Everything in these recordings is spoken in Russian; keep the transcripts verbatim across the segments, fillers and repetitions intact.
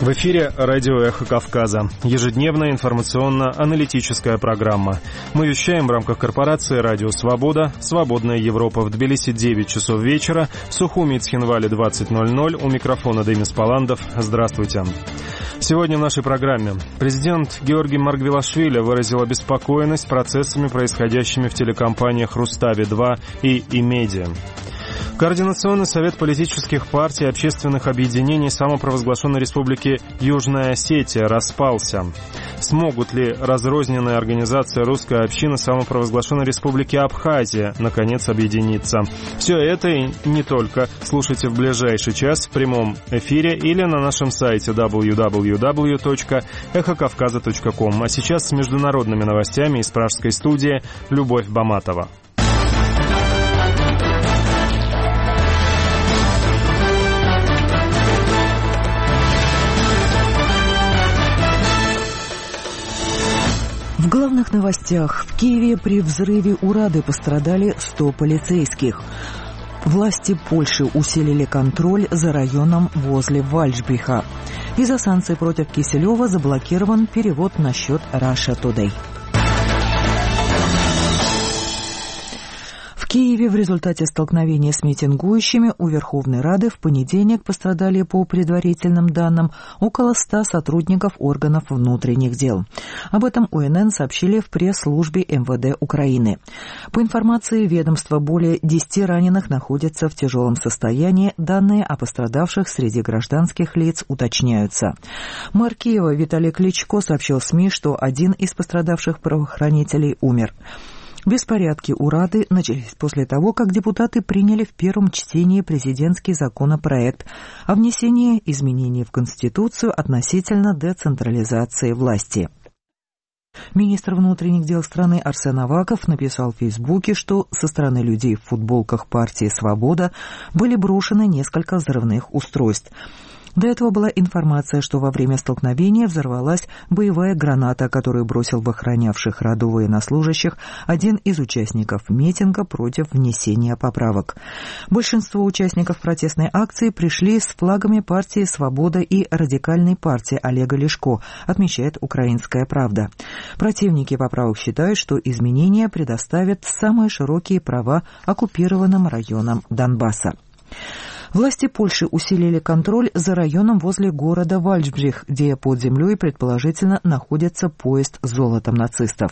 В эфире радио «Эхо Кавказа». Ежедневная информационно-аналитическая программа. Мы вещаем в рамках корпорации «Радио Свобода». «Свободная Европа» в Тбилиси девять часов вечера. В Сухуми и Цхинвале двадцать ноль ноль. У микрофона Демис Паландов. Здравствуйте. Сегодня в нашей программе президент Георгий Маргвелашвили выразил обеспокоенность процессами, происходящими в телекомпаниях «Рустави-два» и «Имедиа». Координационный совет политических партий и общественных объединений самопровозглашенной республики Южная Осетия распался. Смогут ли разрозненные организации русской общины самопровозглашенной республики Абхазия наконец объединиться? Все это и не только слушайте в ближайший час в прямом эфире или на нашем сайте дабл ю дабл ю дабл ю точка эхо кавказа точка ком. А сейчас с международными новостями из пражской студии Любовь Баматова. В главных новостях. В Киеве при взрыве «Урады» пострадали сто полицейских. Власти Польши усилили контроль за районом возле Вальчбриха. Из-за санкций против Киселева заблокирован перевод на счет Russia Today. В Киеве в результате столкновения с митингующими у Верховной Рады в понедельник пострадали, по предварительным данным, около ста сотрудников органов внутренних дел. Об этом о эн эн сообщили в пресс-службе эм вэ дэ Украины. По информации ведомства, более десяти раненых находятся в тяжелом состоянии. Данные о пострадавших среди гражданских лиц уточняются. Мэр Киева Виталий Кличко сообщил СМИ, что один из пострадавших правоохранителей умер. Беспорядки у Рады начались после того, как депутаты приняли в первом чтении президентский законопроект о внесении изменений в Конституцию относительно децентрализации власти. Министр внутренних дел страны Арсен Аваков написал в Фейсбуке, что со стороны людей в футболках партии «Свобода» были брошены несколько взрывных устройств. До этого была информация, что во время столкновения взорвалась боевая граната, которую бросил в охранявших Раду военнослужащих один из участников митинга против внесения поправок. Большинство участников протестной акции пришли с флагами партии «Свобода» и радикальной партии Олега Ляшко, отмечает «Украинская правда». Противники поправок считают, что изменения предоставят самые широкие права оккупированным районам Донбасса. Власти Польши усилили контроль за районом возле города Вальчбрих, где под землей предположительно находится поезд с золотом нацистов.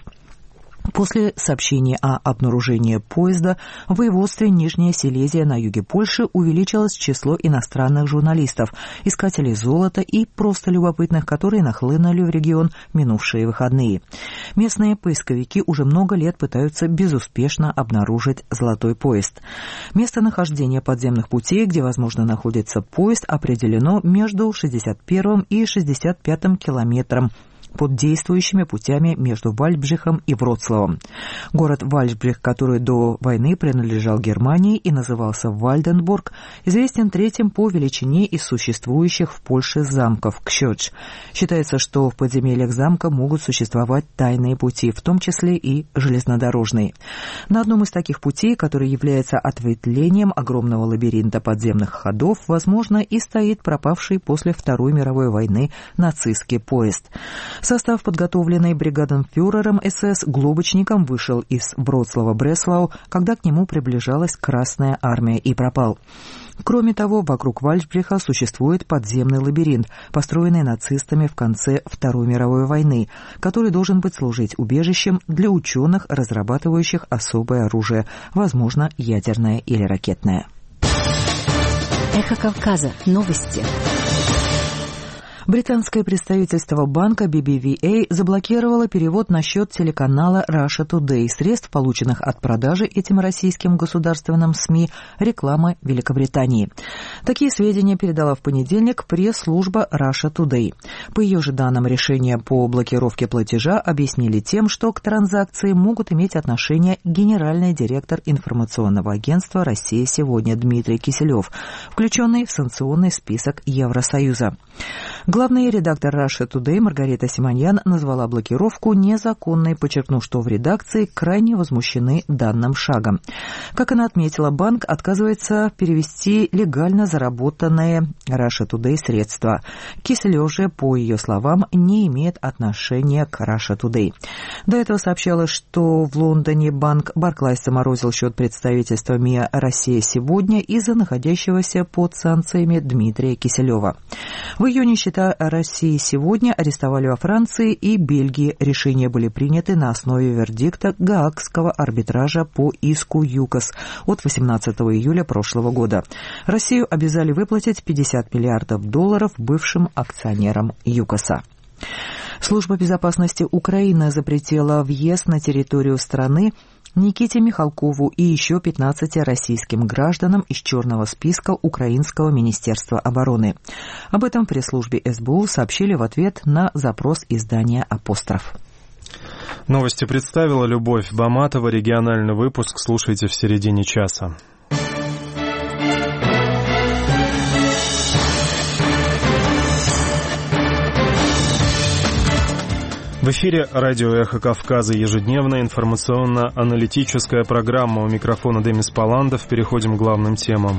После сообщения о обнаружении поезда в воеводстве Нижняя Силезия на юге Польши увеличилось число иностранных журналистов, искателей золота и просто любопытных, которые нахлынули в регион в минувшие выходные. Местные поисковики уже много лет пытаются безуспешно обнаружить золотой поезд. Местонахождение подземных путей, где, возможно, находится поезд, определено между шестьдесят первым и шестьдесят пятым километром под действующими путями между Вальчбрихом и Вроцлавом. Город Вальчбрих, который до войны принадлежал Германии и назывался Вальденбург, известен третьим по величине из существующих в Польше замков Ксёдж. Считается, что в подземельях замка могут существовать тайные пути, в том числе и железнодорожные. На одном из таких путей, который является ответвлением огромного лабиринта подземных ходов, возможно, и стоит пропавший после Второй мировой войны нацистский поезд. Состав, подготовленный бригаденфюрером эс эс Глобочником, вышел из Вроцлава-Бреслау, когда к нему приближалась Красная армия, и пропал. Кроме того, вокруг Вальчбриха существует подземный лабиринт, построенный нацистами в конце Второй мировой войны, который должен быть служить убежищем для ученых, разрабатывающих особое оружие, возможно, ядерное или ракетное. Эхо Кавказа. Новости. Британское представительство банка би би ви эй заблокировало перевод на счет телеканала Russia Today средств, полученных от продажи этим российским государственным СМИ рекламы Великобритании. Такие сведения передала в понедельник пресс-служба Russia Today. По ее же данным, решение по блокировке платежа объяснили тем, что к транзакции могут иметь отношение генеральный директор информационного агентства «Россия сегодня» Дмитрий Киселев, включенный в санкционный список Евросоюза. Главный редактор Russia Today Маргарита Симоньян назвала блокировку незаконной, подчеркнув, что в редакции крайне возмущены данным шагом. Как она отметила, банк отказывается перевести легально заработанные Russia Today средства. Киселев же, по ее словам, не имеет отношения к Russia Today. До этого сообщалось, что в Лондоне банк Barclays заморозил счет представительства МИА «Россия сегодня» из-за находящегося под санкциями Дмитрия Киселева. В июне счета «России сегодня» арестовали во Франции и Бельгии. Решения были приняты на основе вердикта Гаагского арбитража по иску ЮКОС от восемнадцатого июля прошлого года. Россию обязали выплатить пятьдесят миллиардов долларов бывшим акционерам ЮКОСа. Служба безопасности Украины запретила въезд на территорию страны Никите Михалкову и еще пятнадцати российским гражданам из черного списка Украинского министерства обороны. Об этом в пресс-службе СБУ сообщили в ответ на запрос издания «Апостроф». Новости представила Любовь Баматова. Региональный выпуск слушайте в середине часа. В эфире радио «Эхо Кавказа», ежедневная информационно-аналитическая программа. У микрофона Демис Паландов. Переходим к главным темам.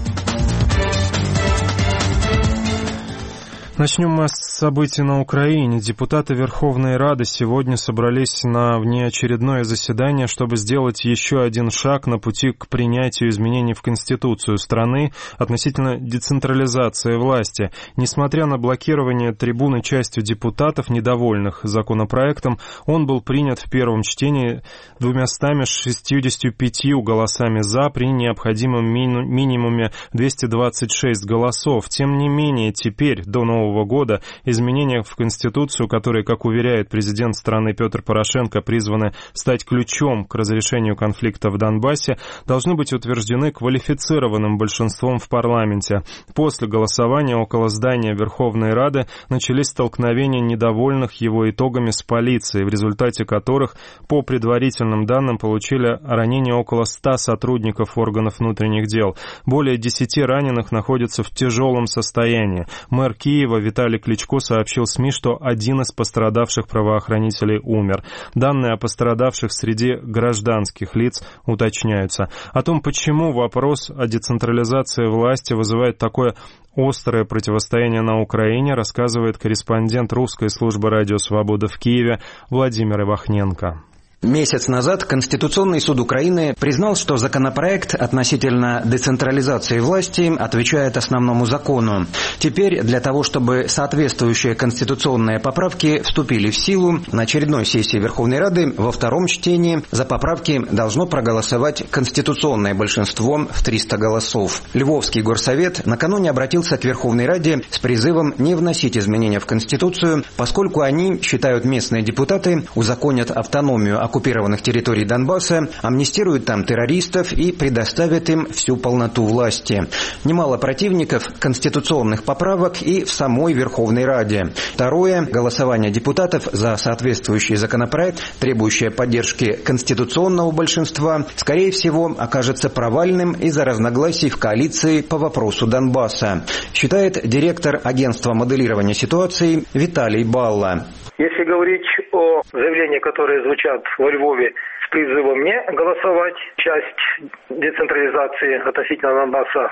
Начнем мы с событий на Украине. Депутаты Верховной Рады сегодня собрались на внеочередное заседание, чтобы сделать еще один шаг на пути к принятию изменений в Конституцию страны относительно децентрализации власти. Несмотря на блокирование трибуны частью депутатов, недовольных законопроектом, он был принят в первом чтении двумястами шестьюдесятью пятью голосами «за» при необходимом минимуме двухсот двадцати шести голосов. Тем не менее, теперь, до нового года, изменения в Конституцию, которые, как уверяет президент страны Петр Порошенко, призваны стать ключом к разрешению конфликта в Донбассе, должны быть утверждены квалифицированным большинством в парламенте. После голосования около здания Верховной Рады начались столкновения недовольных его итогами с полицией, в результате которых, по предварительным данным, получили ранения около ста сотрудников органов внутренних дел. Более десяти раненых находятся в тяжелом состоянии. Мэр Киева Виталий Кличко сообщил СМИ, что один из пострадавших правоохранителей умер. Данные о пострадавших среди гражданских лиц уточняются. О том, почему вопрос о децентрализации власти вызывает такое острое противостояние на Украине, рассказывает корреспондент русской службы «Радио Свобода» в Киеве Владимир Ивахненко. Месяц назад Конституционный суд Украины признал, что законопроект относительно децентрализации власти отвечает основному закону. Теперь для того, чтобы соответствующие конституционные поправки вступили в силу, на очередной сессии Верховной Рады во втором чтении за поправки должно проголосовать конституционное большинство в триста голосов. Львовский горсовет накануне обратился к Верховной Раде с призывом не вносить изменения в Конституцию, поскольку они, считают местные депутаты, узаконят автономию оккупированных территорий Донбасса, амнистируют там террористов и предоставят им всю полноту власти. Немало противников конституционных поправок и в самой Верховной Раде. Второе. Голосование депутатов за соответствующий законопроект, требующее поддержки конституционного большинства, скорее всего, окажется провальным из-за разногласий в коалиции по вопросу Донбасса, считает директор агентства моделирования ситуации Виталий Балла. Если говорить о заявлениях, которые звучат во Львове с призывом не голосовать часть децентрализации относительно Донбасса,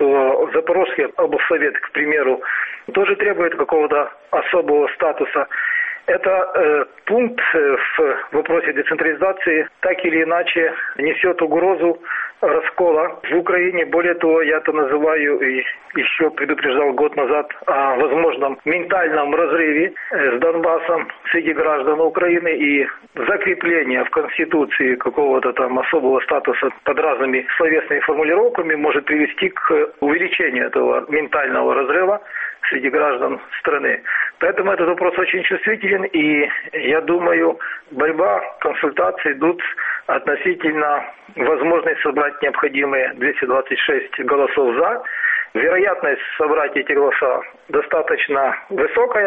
то Запорожский облсовет, к примеру, тоже требует какого-то особого статуса. Это э, пункт в вопросе децентрализации так или иначе несет угрозу раскола в Украине. Более того, я это называю и еще предупреждал год назад о возможном ментальном разрыве с Донбассом среди граждан Украины, и закрепление в Конституции какого-то там особого статуса под разными словесными формулировками может привести к увеличению этого ментального разрыва среди граждан страны. Поэтому этот вопрос очень чувствителен, и я думаю, борьба, консультации идут относительно возможности собрать необходимые двести двадцать шесть голосов «за». Вероятность собрать эти голоса достаточно высокая,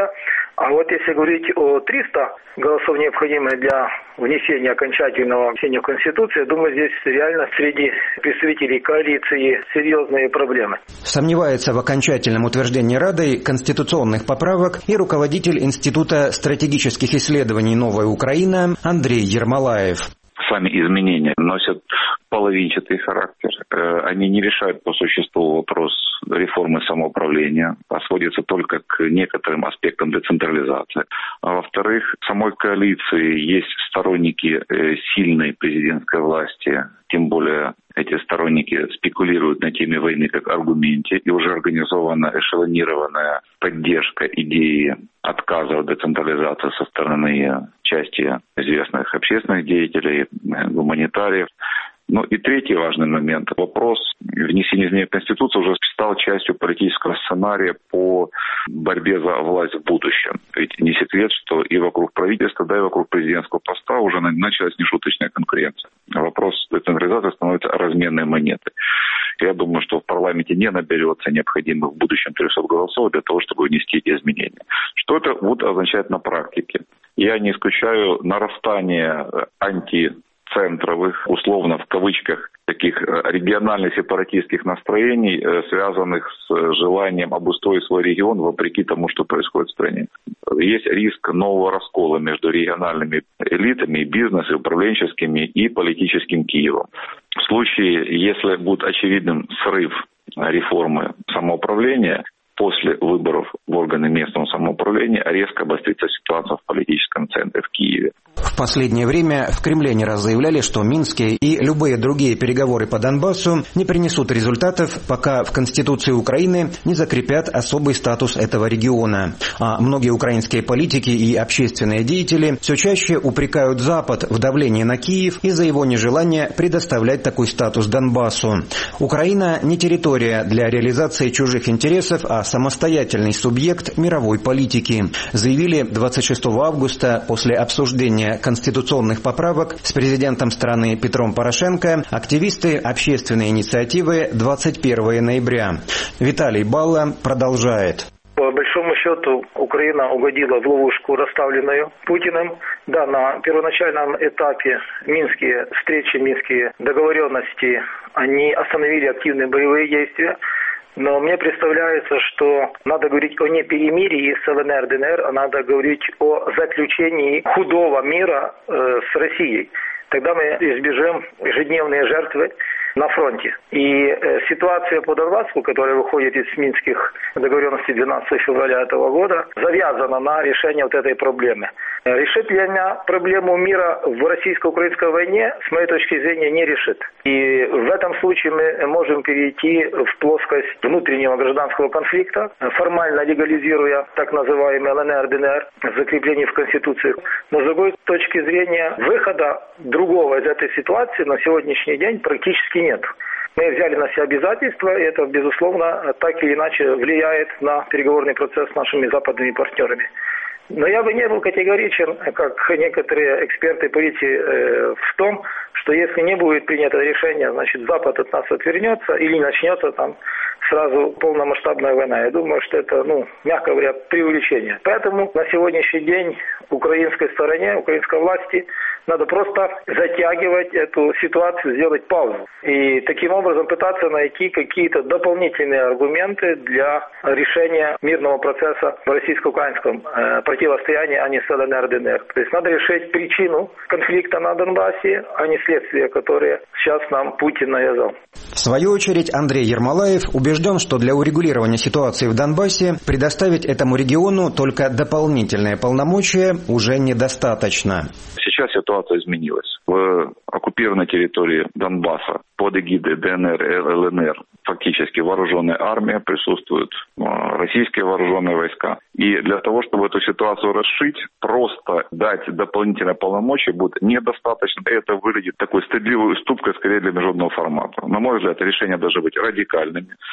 А вот если говорить о триста голосов, необходимых для внесения окончательного внесения в Конституцию, я думаю, здесь реально среди представителей коалиции серьезные проблемы. Сомневается в окончательном утверждении Радой конституционных поправок и руководитель Института стратегических исследований «Новая Украина» Андрей Ермолаев. Сами изменения носят половинчатый характер. Они не решают по существу вопрос реформы самоуправления, а сводятся только к некоторым аспектам децентрализации. А во-вторых, в самой коалиции есть сторонники сильной президентской власти, тем более эти сторонники спекулируют на теме войны как аргументе, и уже организована эшелонированная поддержка идеи отказа от децентрализации со стороны части известных общественных деятелей, гуманитариев. Ну и третий важный момент. Вопрос внесения изменений в Конституцию уже стал частью политического сценария по борьбе за власть в будущем. Ведь не секрет, что и вокруг правительства, да и вокруг президентского поста уже началась нешуточная конкуренция. Вопрос децентрализации становится разменной монетой. Я думаю, что в парламенте не наберется необходимых в будущем триста голосов для того, чтобы внести эти изменения. Что это будет означать на практике? Я не исключаю нарастание анти центровых, условно в кавычках, таких региональных сепаратистских настроений, связанных с желанием обустроить свой регион вопреки тому, что происходит в стране. Есть риск нового раскола между региональными элитами, бизнесом, управленческими и политическим Киевом. В случае, если будет очевидным срыв реформы самоуправления, после выборов в органы местного самоуправления резко обострится ситуация в политическом центре в Киеве. В последнее время в Кремле не раз заявляли, что минские и любые другие переговоры по Донбассу не принесут результатов, пока в Конституции Украины не закрепят особый статус этого региона. А многие украинские политики и общественные деятели все чаще упрекают Запад в давлении на Киев из-за его нежелания предоставлять такой статус Донбассу. Украина не территория для реализации чужих интересов, а самостоятельный субъект мировой политики, заявили двадцать шестого августа после обсуждения конституционных поправок с президентом страны Петром Порошенко активисты общественной инициативы двадцать первого ноября. Виталий Балла продолжает. По большому счету, Украина угодила в ловушку, расставленную Путиным. Да, на первоначальном этапе минские встречи, минские договоренности, они остановили активные боевые действия. Но мне представляется, что надо говорить о не перемирии с ЛНР, ДНР, а надо говорить о заключении худого мира э, с Россией. Тогда мы избежим ежедневные жертвы на фронте. И э, ситуация по Донбассу, которая выходит из минских договоренностей двенадцатого февраля этого года, завязана на решение вот этой проблемы. Решит ли она проблему мира в российско-украинской войне, с моей точки зрения, не решит. И в этом случае мы можем перейти в плоскость внутреннего гражданского конфликта, формально легализируя так называемый ЛНР, ДНР, закрепление в Конституции. Но с другой точки зрения, выхода другого из этой ситуации на сегодняшний день практически нет. Мы взяли на себя обязательства, и это, безусловно, так или иначе влияет на переговорный процесс с нашими западными партнерами. Но я бы не был категоричен, как некоторые эксперты политики, э, в том, что если не будет принято решение, значит, Запад от нас отвернется или начнется там сразу полномасштабная война. Я думаю, что это, ну, мягко говоря, преувеличение. Поэтому на сегодняшний день украинской стороне, украинской власти надо просто затягивать эту ситуацию, сделать паузу. И таким образом пытаться найти какие-то дополнительные аргументы для решения мирного процесса в российско-украинском э, противостоянии, а не с ЛНР, ДНР. То есть надо решить причину конфликта на Донбассе, а не следствие, которое сейчас нам Путин навязал. В свою очередь Андрей Ермолаев убежден, что для урегулирования ситуации в Донбассе предоставить этому региону только дополнительные полномочия уже недостаточно. Сейчас ситуация изменилась. В оккупированной территории Донбасса под эгидой ДНР и ЛНР фактически вооруженная армия, присутствуют российские вооруженные войска. И для того, чтобы эту ситуацию расшить, просто дать дополнительные полномочия будет недостаточно. И это выглядит такой стыдливой уступкой скорее для международного формата. На мой взгляд, решения должны быть радикальными.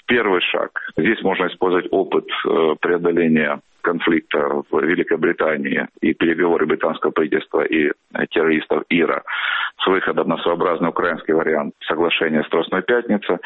первый шаг. Здесь можно использовать опыт преодоления конфликта в Великобритании и переговоры британского правительства и террористов ИРА с выходом на своеобразный украинский вариант соглашения «Страстной пятницы».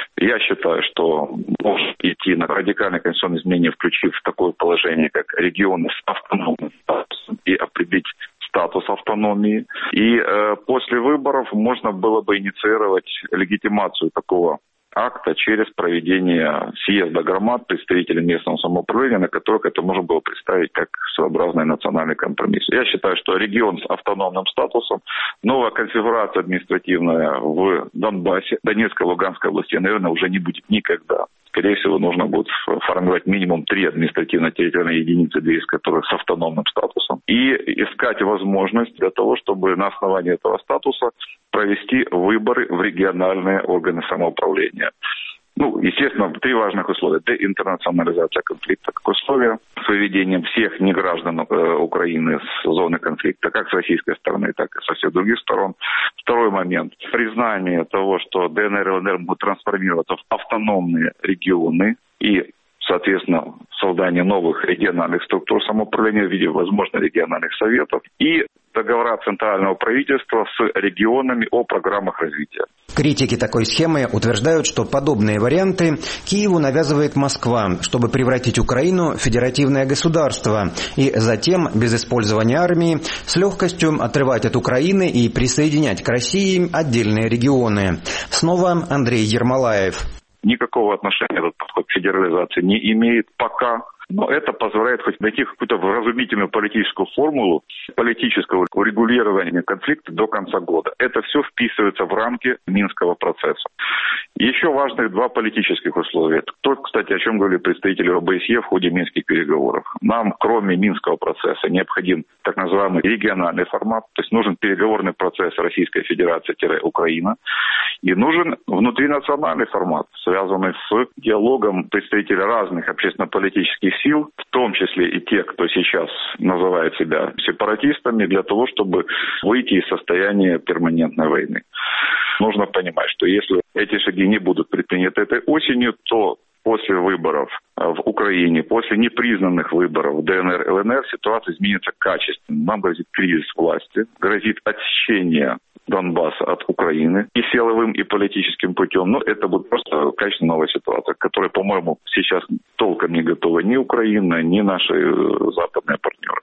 Я считаю, что можно идти на радикальные конституционные изменения, включив такое положение, как регионы с автономным статусом, и определить статус автономии. И э, после выборов можно было бы инициировать легитимацию такого акта через проведение съезда громад представителей местного самоуправления, на которых это можно было представить как своеобразный национальный компромисс. Я считаю, что регион с автономным статусом, новая конфигурация административная в Донбассе, Донецкой, Луганской области, наверное, уже не будет никогда. Скорее всего, нужно будет формировать минимум три административно-территориальные единицы, две из которых с автономным статусом, и искать возможность для того, чтобы на основании этого статуса провести выборы в региональные органы самоуправления. Ну, естественно, три важных условия. Деинтернационализация конфликта как условие, с выведением всех неграждан э, Украины с зоны конфликта, как с российской стороны, так и со всех других сторон. Второй момент. Признание того, что ДНР и ЛНР могут трансформироваться в автономные регионы и, соответственно, создание новых региональных структур самоуправления в виде, возможно, региональных советов и договора центрального правительства с регионами о программах развития. Критики такой схемы утверждают, что подобные варианты Киеву навязывает Москва, чтобы превратить Украину в федеративное государство и затем, без использования армии, с легкостью отрывать от Украины и присоединять к России отдельные регионы. Снова Андрей Ермолаев. Никакого отношения этот подход к федерализации не имеет пока. Но это позволяет хоть найти какую-то вразумительную политическую формулу политического урегулирования конфликта до конца года. Это все вписывается в рамки Минского процесса. Еще важных два политических условия. То, кстати, о чем говорили представители ОБСЕ в ходе минских переговоров. Нам, кроме Минского процесса, необходим так называемый региональный формат, то есть нужен переговорный процесс Российской Федерации-Украина, и нужен внутринациональный формат, связанный с диалогом представителей разных общественно-политических сил, в том числе и тех, кто сейчас называет себя сепаратистами, для того, чтобы выйти из состояния перманентной войны. Нужно понимать, что если эти шаги не будут предприняты этой осенью, то после выборов в Украине, после непризнанных выборов в ДНР и ЛНР ситуация изменится качественно. Нам грозит кризис власти, грозит отсечение Донбасса от Украины и силовым, и политическим путем. Но это будет просто качественно новая ситуация, к которой, по-моему, сейчас толком не готова ни Украина, ни наши западные партнеры.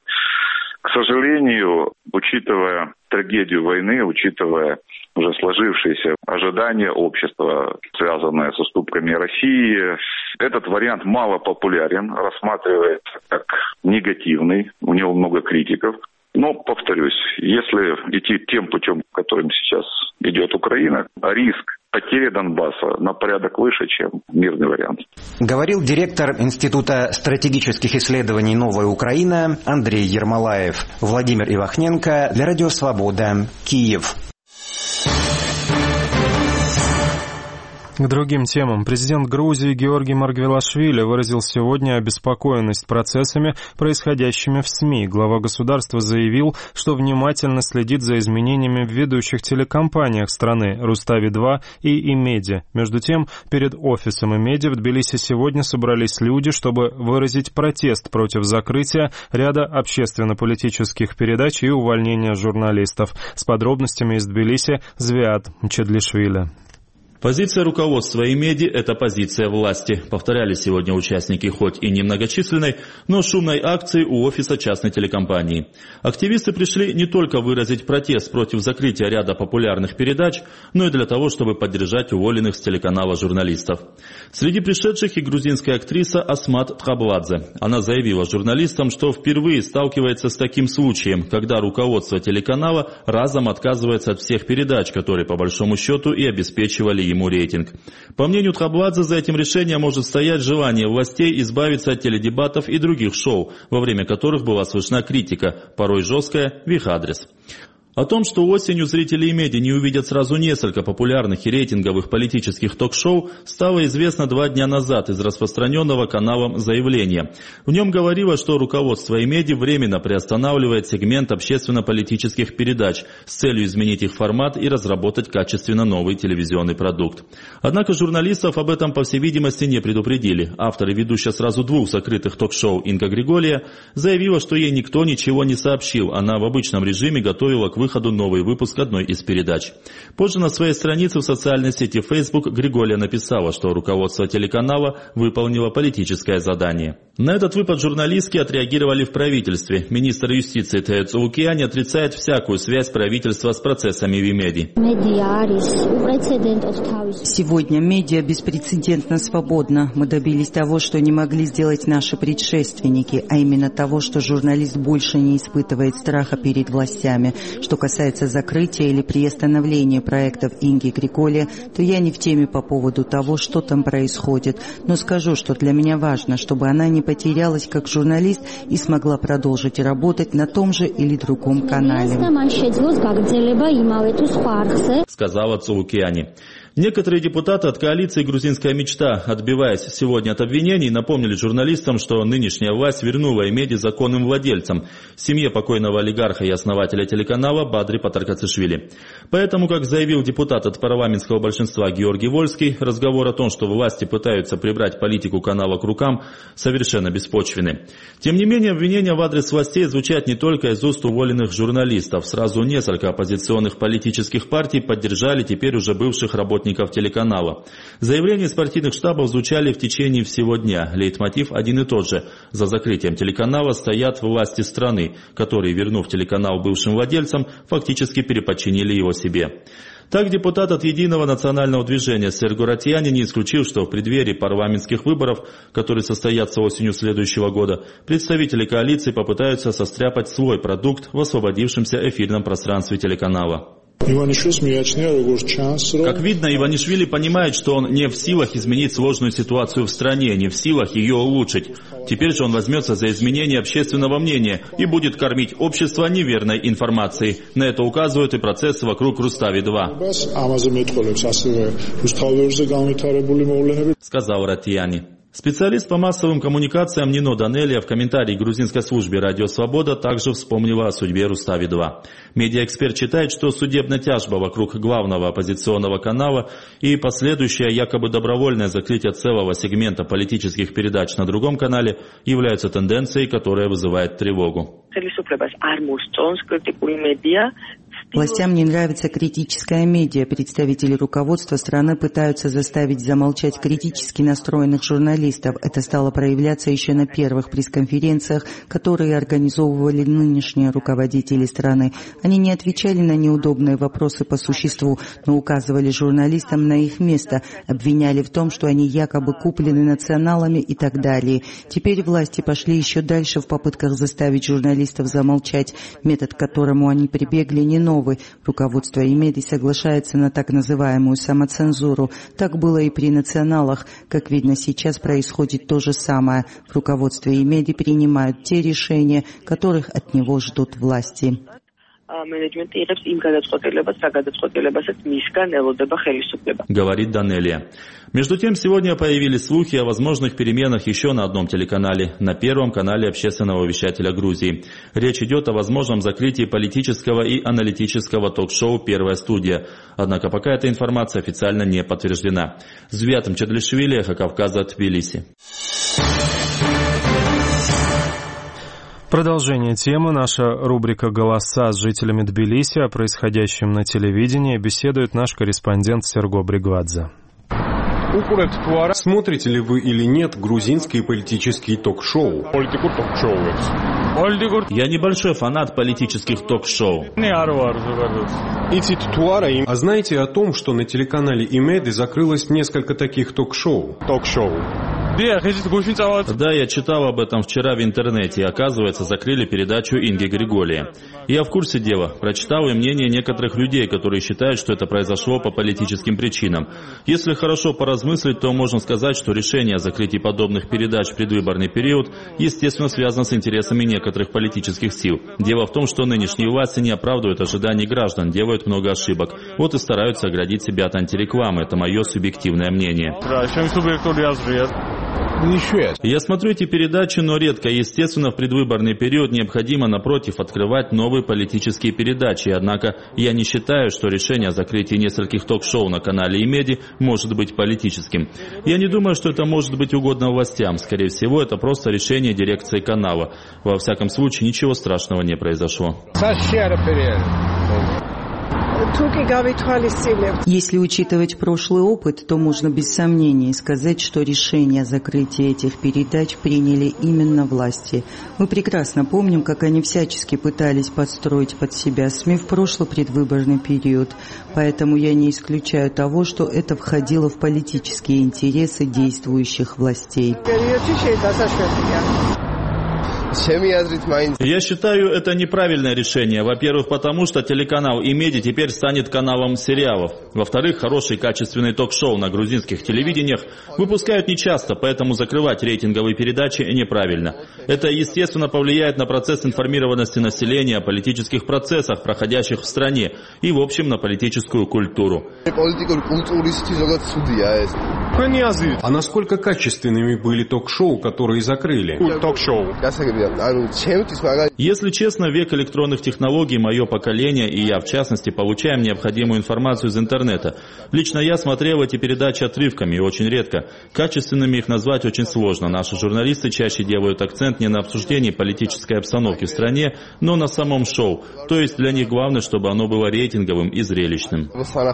К сожалению, учитывая трагедию войны, учитывая уже сложившиеся ожидания общества, связанные с уступками России, этот вариант мало популярен, рассматривается как негативный, у него много критиков. Но, повторюсь, если идти тем путем, которым сейчас идет Украина, риск потери Донбасса на порядок выше, чем мирный вариант. Говорил директор Института стратегических исследований «Новая Украина» Андрей Ермолаев. Владимир Ивахненко для Радио Свобода, Киев. К другим темам. Президент Грузии Георгий Маргвелашвили выразил сегодня обеспокоенность процессами, происходящими в СМИ. Глава государства заявил, что внимательно следит за изменениями в ведущих телекомпаниях страны Рустави два и Имеди. Между тем, перед офисом Имеди в Тбилиси сегодня собрались люди, чтобы выразить протест против закрытия ряда общественно-политических передач и увольнения журналистов. С подробностями из Тбилиси Звиат Мчедлишвили. Позиция руководства Имеди – это позиция власти, повторяли сегодня участники хоть и немногочисленной, но шумной акции у офиса частной телекомпании. Активисты пришли не только выразить протест против закрытия ряда популярных передач, но и для того, чтобы поддержать уволенных с телеканала журналистов. Среди пришедших и грузинская актриса Асмат Тхабладзе. Она заявила журналистам, что впервые сталкивается с таким случаем, когда руководство телеканала разом отказывается от всех передач, которые по большому счету и обеспечивали ему рейтинг. По мнению Тхабладзе, за этим решением может стоять желание властей избавиться от теледебатов и других шоу, во время которых была слышна критика, порой жесткая, в их адрес. О том, что осенью зрители Имеди не увидят сразу несколько популярных и рейтинговых политических ток-шоу, стало известно два дня назад из распространенного каналом заявления. В нем говорилось, что руководство Имеди временно приостанавливает сегмент общественно-политических передач с целью изменить их формат и разработать качественно новый телевизионный продукт. Однако журналистов об этом, по всей видимости, не предупредили. Автор и ведущая сразу двух закрытых ток-шоу Инга Григолья заявила, что ей никто ничего не сообщил. Она в обычном режиме готовила к выходу новый выпуск одной из передач. Позже на своей странице в социальной сети Facebook Григолья написала, что руководство телеканала выполнило политическое задание. На этот выпад журналистки отреагировали в правительстве. Министр юстиции Тео Цоукиани отрицает всякую связь правительства с процессами в Имеди. Сегодня медиа беспрецедентно свободна. Мы добились того, что не могли сделать наши предшественники, а именно того, что журналист больше не испытывает страха перед властями. Что касается закрытия или приостановления проектов Инги Григолья, то я не в теме по поводу того, что там происходит. Но скажу, что для меня важно, чтобы она не потерялась как журналист и смогла продолжить работать на том же или другом канале. Сказала Цоукиани. Некоторые депутаты от коалиции «Грузинская мечта», отбиваясь сегодня от обвинений, напомнили журналистам, что нынешняя власть вернула Имеди законным владельцам, семье покойного олигарха и основателя телеканала Бадри Патаркацишвили. Поэтому, как заявил депутат от парламентского большинства Георгий Вольский, разговор о том, что власти пытаются прибрать политику канала к рукам, совершенно беспочвенны. Тем не менее, обвинения в адрес властей звучат не только из уст уволенных журналистов. Сразу несколько оппозиционных политических партий поддержали теперь уже бывших работников телеканала. Заявления из партийных штабов звучали в течение всего дня. Лейтмотив один и тот же. За закрытием телеканала стоят власти страны, которые, вернув телеканал бывшим владельцам, фактически переподчинили его себе. Так, депутат от Единого национального движения Серго Ратьяни не исключил, что в преддверии парламентских выборов, которые состоятся осенью следующего года, представители коалиции попытаются состряпать свой продукт в освободившемся эфирном пространстве телеканала. Как видно, Иванишвили понимает, что он не в силах изменить сложную ситуацию в стране, не в силах ее улучшить. Теперь же он возьмется за изменение общественного мнения и будет кормить общество неверной информацией. На это указывают и процессы вокруг Рустави-два. Сказал Ратьяни. Специалист по массовым коммуникациям Нино Данелия в комментарии к грузинской службе «Радио Свобода» также вспомнила о судьбе Рустави-два. Медиаэксперт считает, что судебная тяжба вокруг главного оппозиционного канала и последующее якобы добровольное закрытие целого сегмента политических передач на другом канале являются тенденцией, которая вызывает тревогу. Властям не нравится критическая медиа. Представители руководства страны пытаются заставить замолчать критически настроенных журналистов. Это стало проявляться еще на первых пресс-конференциях, которые организовывали нынешние руководители страны. Они не отвечали на неудобные вопросы по существу, но указывали журналистам на их место, обвиняли в том, что они якобы куплены националами и так далее. Теперь власти пошли еще дальше в попытках заставить журналистов замолчать. Метод, к которому они прибегли, не новый. Руководство Имеди соглашается на так называемую самоцензуру. Так было и при националах. Как видно, сейчас происходит то же самое. В руководстве Имеди принимают те решения, которых от него ждут власти. Говорит Данелия. Между тем, сегодня появились слухи о возможных переменах еще на одном телеканале, на Первом канале общественного вещателя Грузии. Речь идет о возможном закрытии политического и аналитического ток-шоу «Первая студия». Однако пока эта информация официально не подтверждена. Звят Мчедлишвили, Эхо Кавказа, Тбилиси. Продолжение темы. Наша рубрика «Голоса» с жителями Тбилиси о происходящем на телевидении беседует наш корреспондент Серго Бригвадзе. Смотрите ли вы или нет грузинские политические ток-шоу? Я небольшой фанат политических ток-шоу. А знаете о том, что на телеканале Имеди закрылось несколько таких ток-шоу? Ток-шоу. Да, я читал об этом вчера в интернете, и оказывается, закрыли передачу Инги Григория. Я в курсе дела, прочитал и мнение некоторых людей, которые считают, что это произошло по политическим причинам. Если хорошо поразмыслить, то можно сказать, что решение о закрытии подобных передач в предвыборный период, естественно, связано с интересами некоторых политических сил. Дело в том, что нынешние власти не оправдывают ожиданий граждан, делают много ошибок. Вот и стараются оградить себя от антирекламы. Это мое субъективное мнение. Я смотрю эти передачи, но редко. Естественно, в предвыборный период необходимо, напротив, открывать новые политические передачи. Однако я не считаю, что решение о закрытии нескольких ток-шоу на канале Имеди может быть политическим. Я не думаю, что это может быть угодно властям. Скорее всего, это просто решение дирекции канала. Во всяком случае, ничего страшного не произошло. Если учитывать прошлый опыт, то можно без сомнений сказать, что решение о закрытии этих передач приняли именно власти. Мы прекрасно помним, как они всячески пытались подстроить под себя СМИ в прошлый предвыборный период. Поэтому я не исключаю того, что это входило в политические интересы действующих властей. Я считаю, это неправильное решение. Во-первых, потому что телеканал Имеди теперь станет каналом сериалов. Во-вторых, хорошие качественные ток-шоу на грузинских телевидениях выпускают нечасто, поэтому закрывать рейтинговые передачи неправильно. Это, естественно, повлияет на процесс информированности населения о политических процессах, проходящих в стране, и, в общем, на политическую культуру. А насколько качественными были ток-шоу, которые закрыли? Ток-шоу. Если честно, век электронных технологий, мое поколение и я, в частности, получаем необходимую информацию из интернета. Лично я смотрел эти передачи отрывками и очень редко. Качественными их назвать очень сложно. Наши журналисты чаще делают акцент не на обсуждении политической обстановки в стране, но на самом шоу. То есть для них главное, чтобы оно было рейтинговым и зрелищным.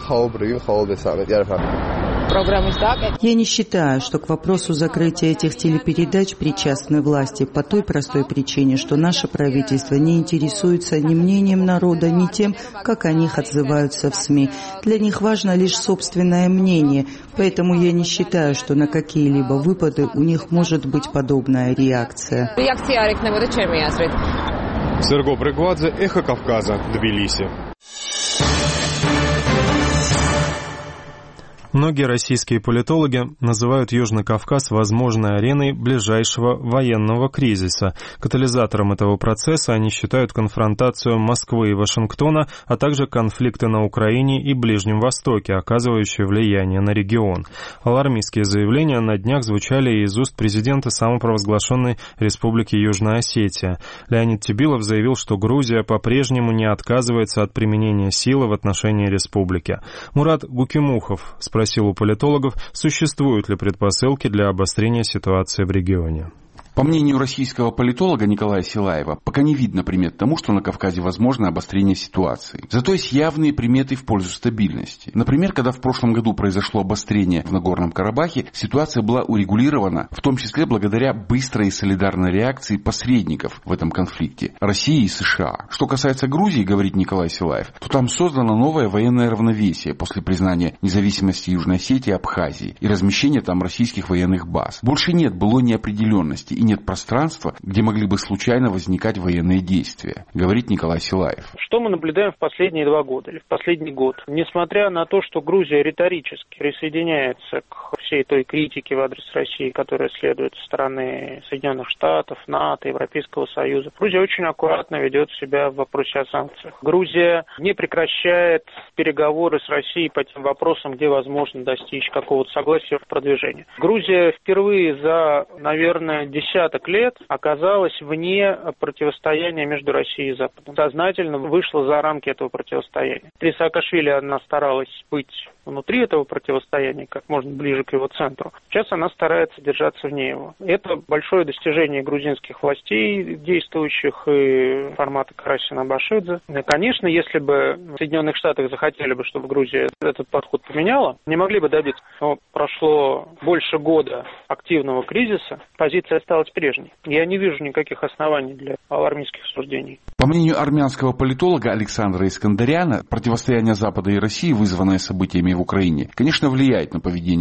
Я не считаю, что к вопросу закрытия этих телепередач причастны власти по той простой причине, что наше правительство не интересуется ни мнением народа, ни тем, как о них отзываются в СМИ. Для них важно лишь собственное мнение, поэтому я не считаю, что на какие-либо выпады у них может быть подобная реакция. Серго Бригвадзе, Эхо Кавказа, Тбилиси. Многие российские политологи называют Южный Кавказ возможной ареной ближайшего военного кризиса. Катализатором этого процесса они считают конфронтацию Москвы и Вашингтона, а также конфликты на Украине и Ближнем Востоке, оказывающие влияние на регион. Алармистские заявления на днях звучали из уст президента самопровозглашенной Республики Южная Осетия. Леонид Тибилов заявил, что Грузия по-прежнему не отказывается от применения силы в отношении республики. Мурат Гукимухов спросил спросил у политологов, существуют ли предпосылки для обострения ситуации в регионе. По мнению российского политолога Николая Силаева, пока не видно примет тому, что на Кавказе возможно обострение ситуации. Зато есть явные приметы в пользу стабильности. Например, когда в прошлом году произошло обострение в Нагорном Карабахе, ситуация была урегулирована, в том числе благодаря быстрой и солидарной реакции посредников в этом конфликте – России и США. Что касается Грузии, говорит Николай Силаев, то там создано новое военное равновесие после признания независимости Южной Осетии и Абхазии и размещения там российских военных баз. Больше нет былой неопределенности и нет пространства, где могли бы случайно возникать военные действия, говорит Николай Силаев. Что мы наблюдаем в последние два года или в последний год? Несмотря на то, что Грузия риторически присоединяется к всей той критике в адрес России, которая следует со стороны Соединенных Штатов, НАТО, Европейского Союза, Грузия очень аккуратно ведет себя в вопросе о санкциях. Грузия не прекращает переговоры с Россией по тем вопросам, где возможно достичь какого-то согласия в продвижении. Грузия впервые за, наверное, десяток лет оказалась вне противостояния между Россией и Западом. Сознательно вышла за рамки этого противостояния. При Саакашвили она старалась быть внутри этого противостояния, как можно ближе к его центру. Сейчас она старается держаться вне его. Это большое достижение грузинских властей, действующих, и формата Карасина-Башидзе. Конечно, если бы в Соединенных Штатах захотели бы, чтобы Грузия этот подход поменяла, не могли бы добиться. Но прошло больше года активного кризиса, позиция осталась прежней. Я не вижу никаких оснований для алармистских суждений. По мнению армянского политолога Александра Искандаряна, противостояние Запада и России, вызванное событиями в Украине, конечно, влияет на поведение России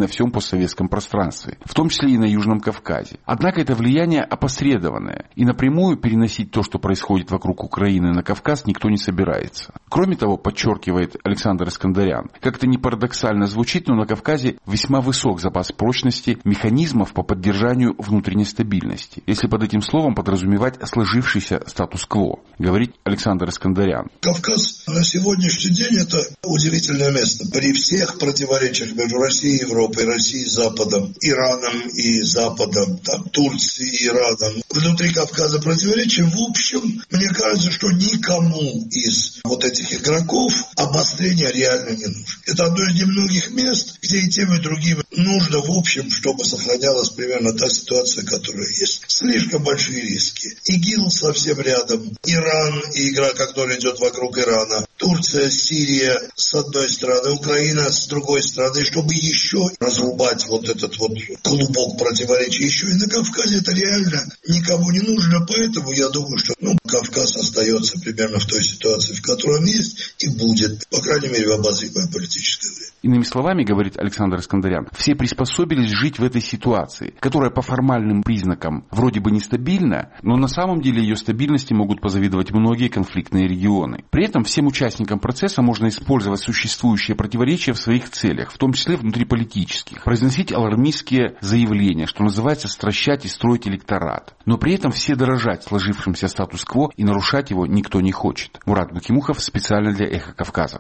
на всем постсоветском пространстве, в том числе и на Южном Кавказе. Однако это влияние опосредованное, и напрямую переносить то, что происходит вокруг Украины, на Кавказ никто не собирается. Кроме того, подчеркивает Александр Искандарян, как-то не парадоксально звучит, но на Кавказе весьма высок запас прочности механизмов по поддержанию внутренней стабильности, если под этим словом подразумевать сложившийся статус-кво, говорит Александр Искандарян. Кавказ на сегодняшний день это удивительное место. При всех противоречиях между Россией и Европой, Россией и Западом, Ираном и Западом, там, Турцией и Ираном, внутри Кавказа противоречия, в общем, мне кажется, что никому из вот этих игроков обострение реально не нужно. Это одно из немногих мест, где и тем, и другим нужно, в общем, чтобы сохранялась примерно та ситуация, которая есть. Слишком большие риски. ИГИЛ совсем рядом, Иран и игра, которая идет вокруг Ирана, Турция, Сирия с одной стороны, Украина с другой стороны, чтобы еще разрубать вот этот вот клубок противоречий. Еще и на Кавказе это реально никому не нужно, поэтому я думаю, что ну, Кавказ остается примерно в той ситуации, в которой он есть и будет, по крайней мере, в обозримое политическое время. Иными словами, говорит Александр Искандарян, все приспособились жить в этой ситуации, которая по формальным признакам вроде бы нестабильна, но на самом деле ее стабильности могут позавидовать многие конфликтные регионы. При этом всем участникам процесса можно использовать существующие противоречия в своих целях, в том числе внутриполитических, произносить алармистские заявления, что называется стращать и строить электорат. Но при этом все дорожать сложившимся статус-кво и нарушать его никто не хочет. Мурат Бакимухов специально для «Эхо Кавказа».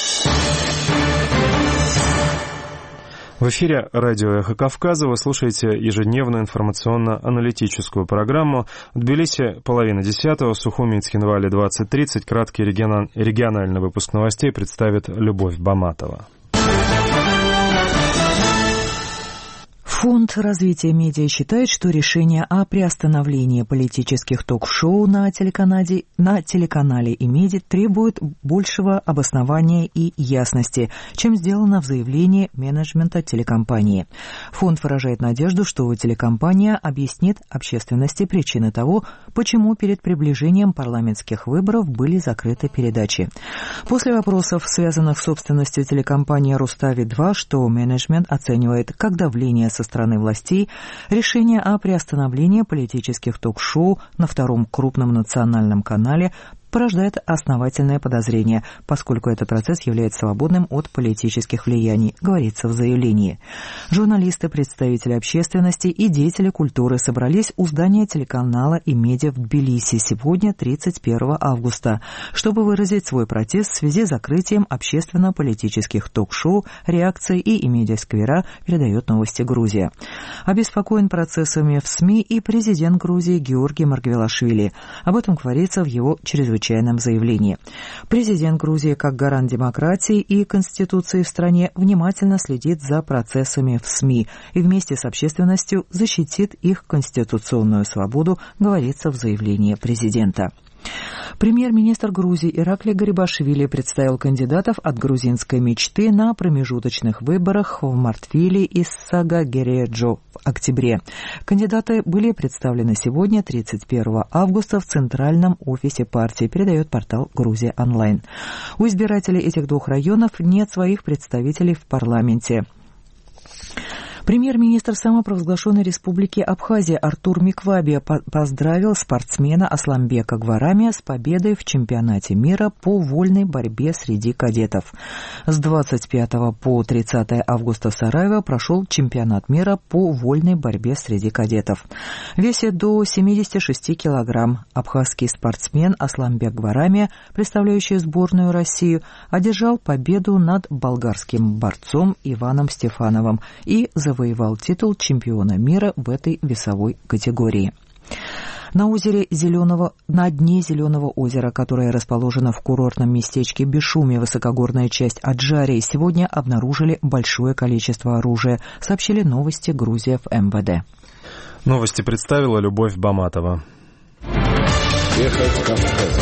В эфире радио «Эхо Кавказа» вы слушаете ежедневную информационно-аналитическую программу. В Тбилиси половина десятого, Сухуми и Цхинвали двадцать тридцать. Краткий региональный выпуск новостей представит Любовь Баматова. Фонд развития медиа считает, что решение о приостановлении политических ток-шоу на телеканале, на телеканале Имеди требует большего обоснования и ясности, чем сделано в заявлении менеджмента телекомпании. Фонд выражает надежду, что телекомпания объяснит общественности причины того, почему перед приближением парламентских выборов были закрыты передачи. После вопросов, связанных с собственностью телекомпании Рустави-два, что менеджмент оценивает как давление со стороны властей, решение о приостановлении политических ток-шоу на втором крупном национальном канале порождает основательное подозрение, поскольку этот процесс является свободным от политических влияний, говорится в заявлении. Журналисты, представители общественности и деятели культуры собрались у здания телеканала Имеди в Тбилиси сегодня, тридцать первого августа, чтобы выразить свой протест в связи с закрытием общественно-политических ток-шоу «Реакции» и «Имеди-сквера», передает новости Грузия. Обеспокоен процессами в СМИ и президент Грузии Георгий Маргвелашвили. Об этом говорится в его чрезвычайном заявлении. Президент Грузии, как гарант демократии и конституции в стране, внимательно следит за процессами в СМИ и вместе с общественностью защитит их конституционную свободу, говорится в заявлении президента. Премьер-министр Грузии Ираклий Гарибашвили представил кандидатов от грузинской мечты на промежуточных выборах в Мартфиле и Сагагереджо в октябре. Кандидаты были представлены сегодня, тридцать первого августа, в центральном офисе партии, передает портал «Грузия онлайн». У избирателей этих двух районов нет своих представителей в парламенте. Премьер-министр самопровозглашенной республики Абхазия Артур Микваби поздравил спортсмена Асламбека Гварамия с победой в чемпионате мира по вольной борьбе среди кадетов. С двадцать пятого по тридцатое августа в Сараево прошел чемпионат мира по вольной борьбе среди кадетов. В весе до семидесяти шести килограмм абхазский спортсмен Асламбек Гварамия, представляющий сборную Россию, одержал победу над болгарским борцом Иваном Стефановым и завоевал титул чемпиона мира в этой весовой категории. На озере Зеленого, на дне Зеленого озера, которое расположено в курортном местечке Бишуми, высокогорная часть Аджарии, сегодня обнаружили большое количество оружия, сообщили новости Грузия в эм вэ дэ. Новости представила Любовь Баматова. Эхо Кавказа.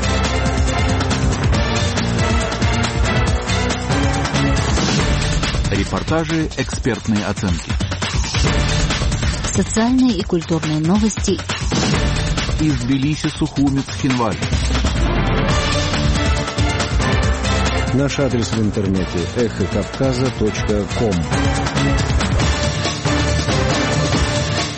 Репортажи, экспертные оценки. Социальные и культурные новости. Из Тбилиси, Сухуми, Цхинвали. Наш адрес в интернете эхо кавказа точка ком.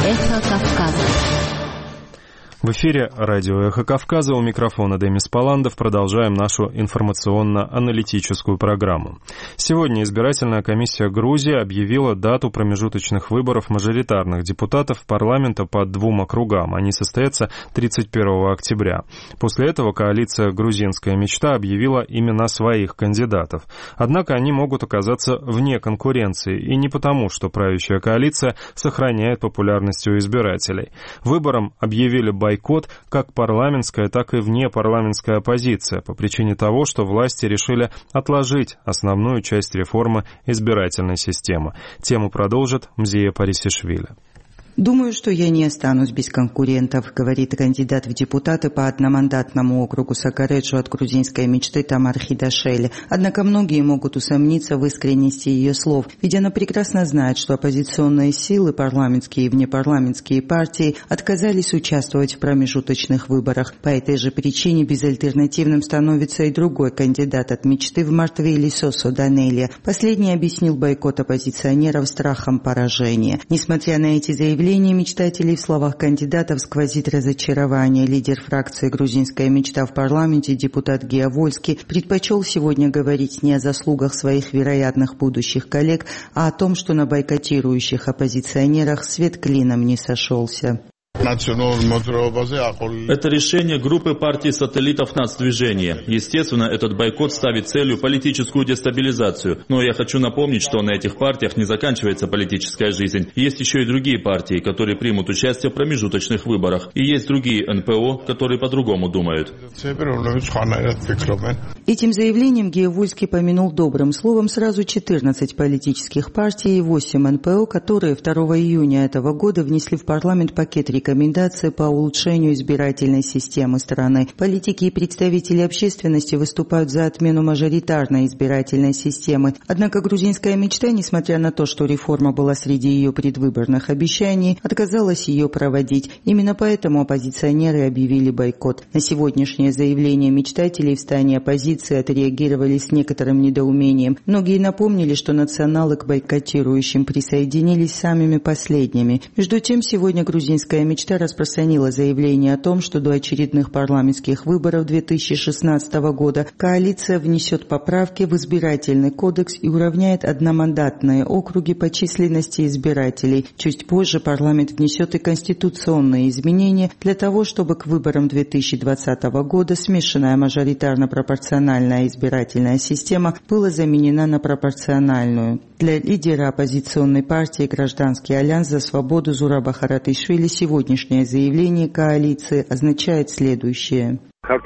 Эхо Кавказа. В эфире радио «Эхо Кавказа», у микрофона Демис Паландов. Продолжаем нашу информационно-аналитическую программу. Сегодня избирательная комиссия Грузии объявила дату промежуточных выборов мажоритарных депутатов парламента по двум округам. Они состоятся тридцать первого октября. После этого коалиция «Грузинская мечта» объявила имена своих кандидатов. Однако они могут оказаться вне конкуренции, и не потому, что правящая коалиция сохраняет популярность у избирателей. Выбором объявили бойкот как парламентская, так и внепарламентская оппозиция по причине того, что власти решили отложить основную часть реформы избирательной системы. Тему продолжит Мзия Парисишвили. «Думаю, что я не останусь без конкурентов», говорит кандидат в депутаты по одномандатному округу Сакареджу от грузинской мечты Тамар Хидашели. Однако многие могут усомниться в искренности ее слов, ведь она прекрасно знает, что оппозиционные силы, парламентские и внепарламентские партии отказались участвовать в промежуточных выборах. По этой же причине безальтернативным становится и другой кандидат от мечты в Мартвели Сосо Данелия. Последний объяснил бойкот оппозиционеров страхом поражения. Несмотря на эти заявления, мечтателей в словах кандидатов сквозит разочарование. Лидер фракции «Грузинская мечта» в парламенте, депутат Гия Вольский, предпочел сегодня говорить не о заслугах своих вероятных будущих коллег, а о том, что на бойкотирующих оппозиционерах свет клином не сошелся. Это решение группы партий-сателлитов нацдвижения. Естественно, этот бойкот ставит целью политическую дестабилизацию. Но я хочу напомнить, что на этих партиях не заканчивается политическая жизнь. Есть еще и другие партии, которые примут участие в промежуточных выборах. И есть другие эн пэ о, которые по-другому думают. Этим заявлением Гия-Вольский помянул добрым словом сразу четырнадцать политических партий и восемь эн пэ о, которые второго июня этого года внесли в парламент пакет рекомендаций Рекомендации по улучшению избирательной системы страны. Политики и представители общественности выступают за отмену мажоритарной избирательной системы. Однако грузинская мечта, несмотря на то, что реформа была среди ее предвыборных обещаний, отказалась ее проводить. Именно поэтому оппозиционеры объявили бойкот. На сегодняшнее заявление мечтателей в стане оппозиции отреагировали с некоторым недоумением. Многие напомнили, что националы к бойкотирующим присоединились самыми последними. Между тем, сегодня грузинская мечта Мечта распространила заявление о том, что до очередных парламентских выборов две тысячи шестнадцатого года коалиция внесет поправки в избирательный кодекс и уравняет одномандатные округи по численности избирателей. Чуть позже парламент внесет и конституционные изменения для того, чтобы к выборам две тысячи двадцатого года смешанная мажоритарно-пропорциональная избирательная система была заменена на пропорциональную. Для лидера оппозиционной партии «Гражданский альянс за свободу» Зураба Харатишвили сегодняшнее заявление коалиции означает следующее.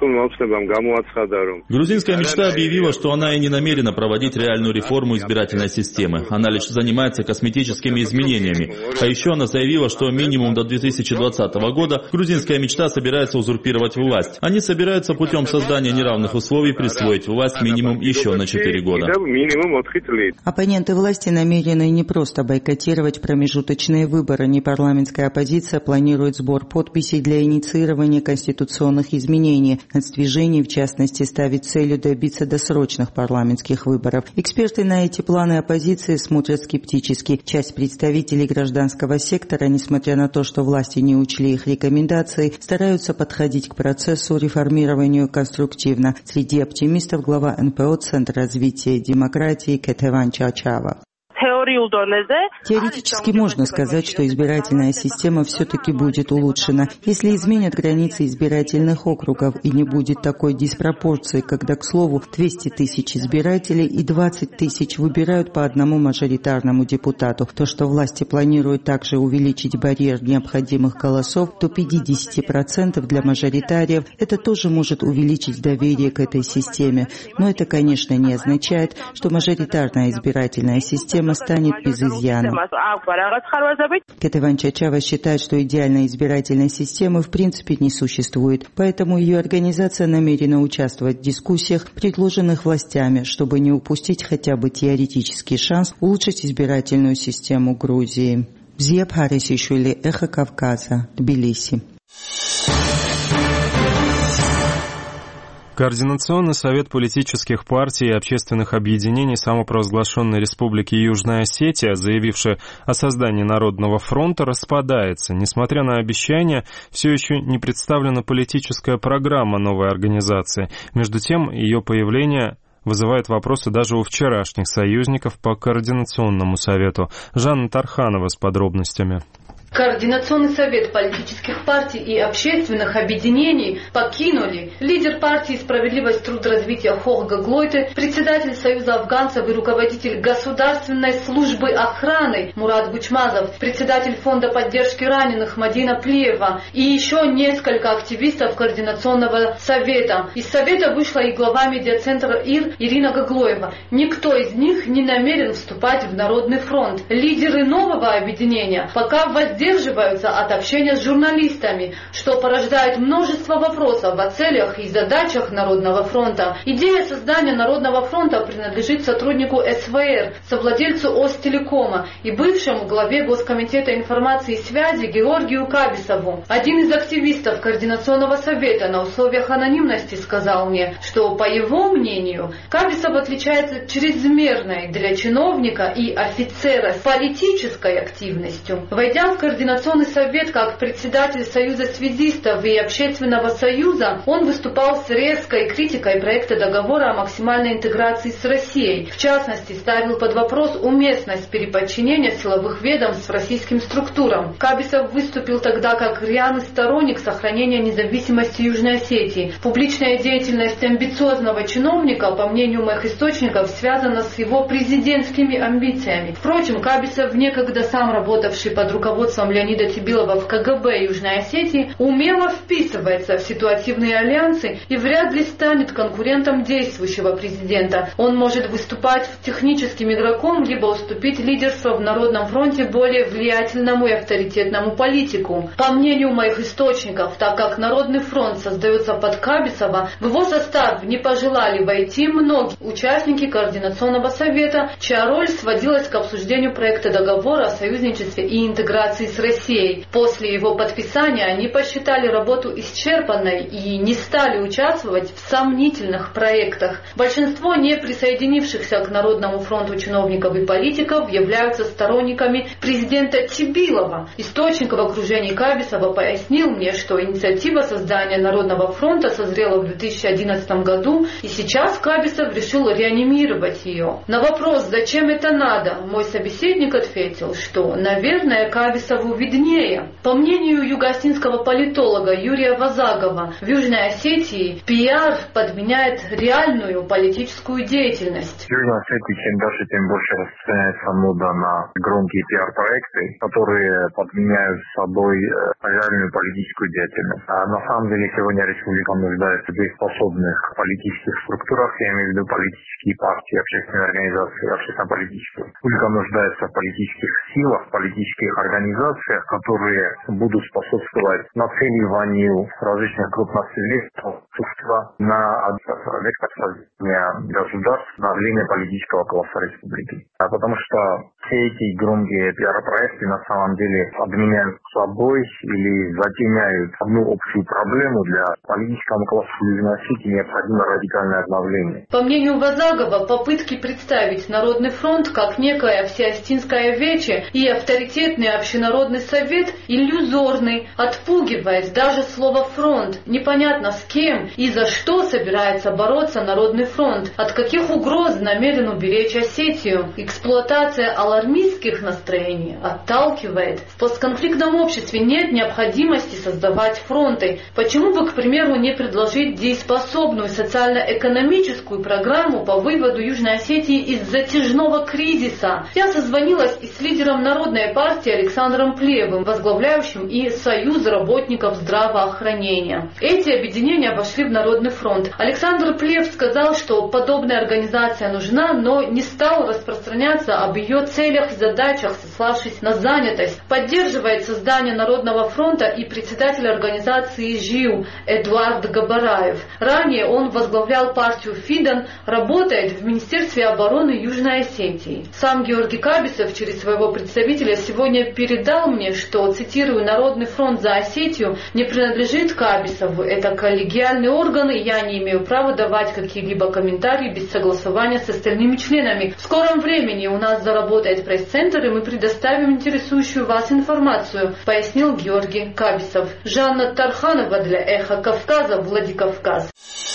Грузинская мечта объявила, что она и не намерена проводить реальную реформу избирательной системы. Она лишь занимается косметическими изменениями. А еще она заявила, что минимум до две тысячи двадцатого года грузинская мечта собирается узурпировать власть. Они собираются путем создания неравных условий присвоить власть минимум еще на четыре года. Оппоненты власти намерены не просто бойкотировать промежуточные выборы. Непарламентская оппозиция планирует сбор подписей для инициирования конституционных изменений. Нацдвижение, в частности, ставит целью добиться досрочных парламентских выборов. Эксперты на эти планы оппозиции смотрят скептически. Часть представителей гражданского сектора, несмотря на то, что власти не учли их рекомендации, стараются подходить к процессу реформирования конструктивно. Среди оптимистов глава эн пэ о Центра развития демократии Кетеван Чачава. Теоретически можно сказать, что избирательная система все-таки будет улучшена, если изменят границы избирательных округов и не будет такой диспропорции, когда, к слову, двести тысяч избирателей и двадцать тысяч выбирают по одному мажоритарному депутату. То, что власти планируют также увеличить барьер необходимых голосов до пятьдесят процентов для мажоритариев, это тоже может увеличить доверие к этой системе. Но это, конечно, не означает, что мажоритарная избирательная система станет без изъянов. Кетеван Чачава считает, что идеальной избирательной системы в принципе не существует, поэтому ее организация намерена участвовать в дискуссиях, предложенных властями, чтобы не упустить хотя бы теоретический шанс улучшить избирательную систему Грузии. Мзия Парисишвили, Эхо Кавказа, Тбилиси. Координационный совет политических партий и общественных объединений самопровозглашенной Республики Южная Осетия, заявивший о создании Народного фронта, распадается. Несмотря на обещания, все еще не представлена политическая программа новой организации. Между тем, ее появление вызывает вопросы даже у вчерашних союзников по Координационному совету. Жанна Тарханова с подробностями. Координационный совет политических партий и общественных объединений покинули лидер партии «Справедливость, труд, развитие» Хохга Глойте, председатель Союза афганцев и руководитель Государственной службы охраны Мурат Гучмазов, председатель Фонда поддержки раненых Мадина Плиева и еще несколько активистов Координационного совета. Из совета вышла и глава медиацентра ИР Ирина Гаглоева. Никто из них не намерен вступать в Народный фронт. Лидеры нового объединения пока воздействуют Сдерживаются от общения с журналистами, что порождает множество вопросов о целях и задачах Народного фронта. Идея создания Народного фронта принадлежит сотруднику эс вэ эр, совладельцу Остелекома и бывшему главе Госкомитета информации и связи Георгию Кабисову. Один из активистов Координационного совета на условиях анонимности сказал мне, что, по его мнению, Кабисов отличается чрезмерной для чиновника и офицера политической активностью. Войдя в Координационный совет как председатель Союза связистов и Общественного союза, он выступал с резкой критикой проекта договора о максимальной интеграции с Россией. В частности, ставил под вопрос уместность переподчинения силовых ведомств российским структурам. Кабисов выступил тогда как рьяный сторонник сохранения независимости Южной Осетии. Публичная деятельность амбициозного чиновника, по мнению моих источников, связана с его президентскими амбициями. Впрочем, Кабисов, некогда сам работавший под руководством Леонида Тибилова в ка гэ бэ Южной Осетии, умело вписывается в ситуативные альянсы и вряд ли станет конкурентом действующего президента. Он может выступать техническим игроком, либо уступить лидерство в Народном фронте более влиятельному и авторитетному политику. По мнению моих источников, так как Народный фронт создается под Кабисова, в его состав не пожелали войти многие участники Координационного совета, чья роль сводилась к обсуждению проекта договора о союзничестве и интеграции с Россией. После его подписания они посчитали работу исчерпанной и не стали участвовать в сомнительных проектах. Большинство не присоединившихся к Народному фронту чиновников и политиков являются сторонниками президента Тибилова. Источник в окружении Кабисова пояснил мне, что инициатива создания Народного фронта созрела в две тысячи одиннадцатом году, и сейчас Кабисов решил реанимировать ее. На вопрос, зачем это надо, мой собеседник ответил, что, наверное, Кабисов виднее. По мнению юго-осетинского политолога Юрия Вазагова, в Южной Осетии пиар подменяет реальную политическую деятельность. В Южной Осетии чем дальше, тем больше распространяется мода на громкие пиар-проекты, которые подменяют собой реальную политическую деятельность. А на самом деле сегодня республика нуждается в дееспособных политических структурах, я имею в виду политические партии, общественные организации, общественно-политические. Республика нуждается в политических силах, в политических организациях, которые будут способствовать нацеливанию различных групп населения на вектор создания государств на длине политического класса республики. А потому что все эти громкие пиар-проекты на самом деле подменяют собой или затемняют одну общую проблему. Для политического класса Южной Осетии необходимо радикальное обновление. По мнению Вазагова, попытки представить Народный фронт как некое всеосетинское вече и авторитетный общенародный совет иллюзорный, отпугивает даже слово «фронт». Непонятно с кем и за что собирается бороться Народный фронт, от каких угроз намерен уберечь Осетию. Эксплуатация алармистских настроений отталкивает. В постконфликтном обществе нет необходимости создавать фронты. Почему бы, к примеру, не предложить дееспособную социально-экономическую программу по выводу Южной Осетии из затяжного кризиса? Я созвонилась и с лидером Народной партии Александром Плиевым, возглавляющим и Союз работников здравоохранения. Эти объединения вошли в Народный фронт. Александр Плиев сказал, что подобная организация нужна, но не стал распространяться об ее цели целях и задачах, сославшись на занятость. Поддерживает создание Народного фронта и председатель организации ЖИУ Эдуард Габараев. Ранее он возглавлял партию Фидан, работает в Министерстве обороны Южной Осетии. Сам Георгий Кабисов через своего представителя сегодня передал мне, что, цитирую, «Народный фронт за Осетию не принадлежит Кабисову. Это коллегиальный орган, и я не имею права давать какие-либо комментарии без согласования с остальными членами. В скором времени у нас заработает пресс-центр, и мы предоставим интересующую вас информацию», пояснил Георгий Кабисов. Жанна Тарханова для «Эхо Кавказа», Владикавказ.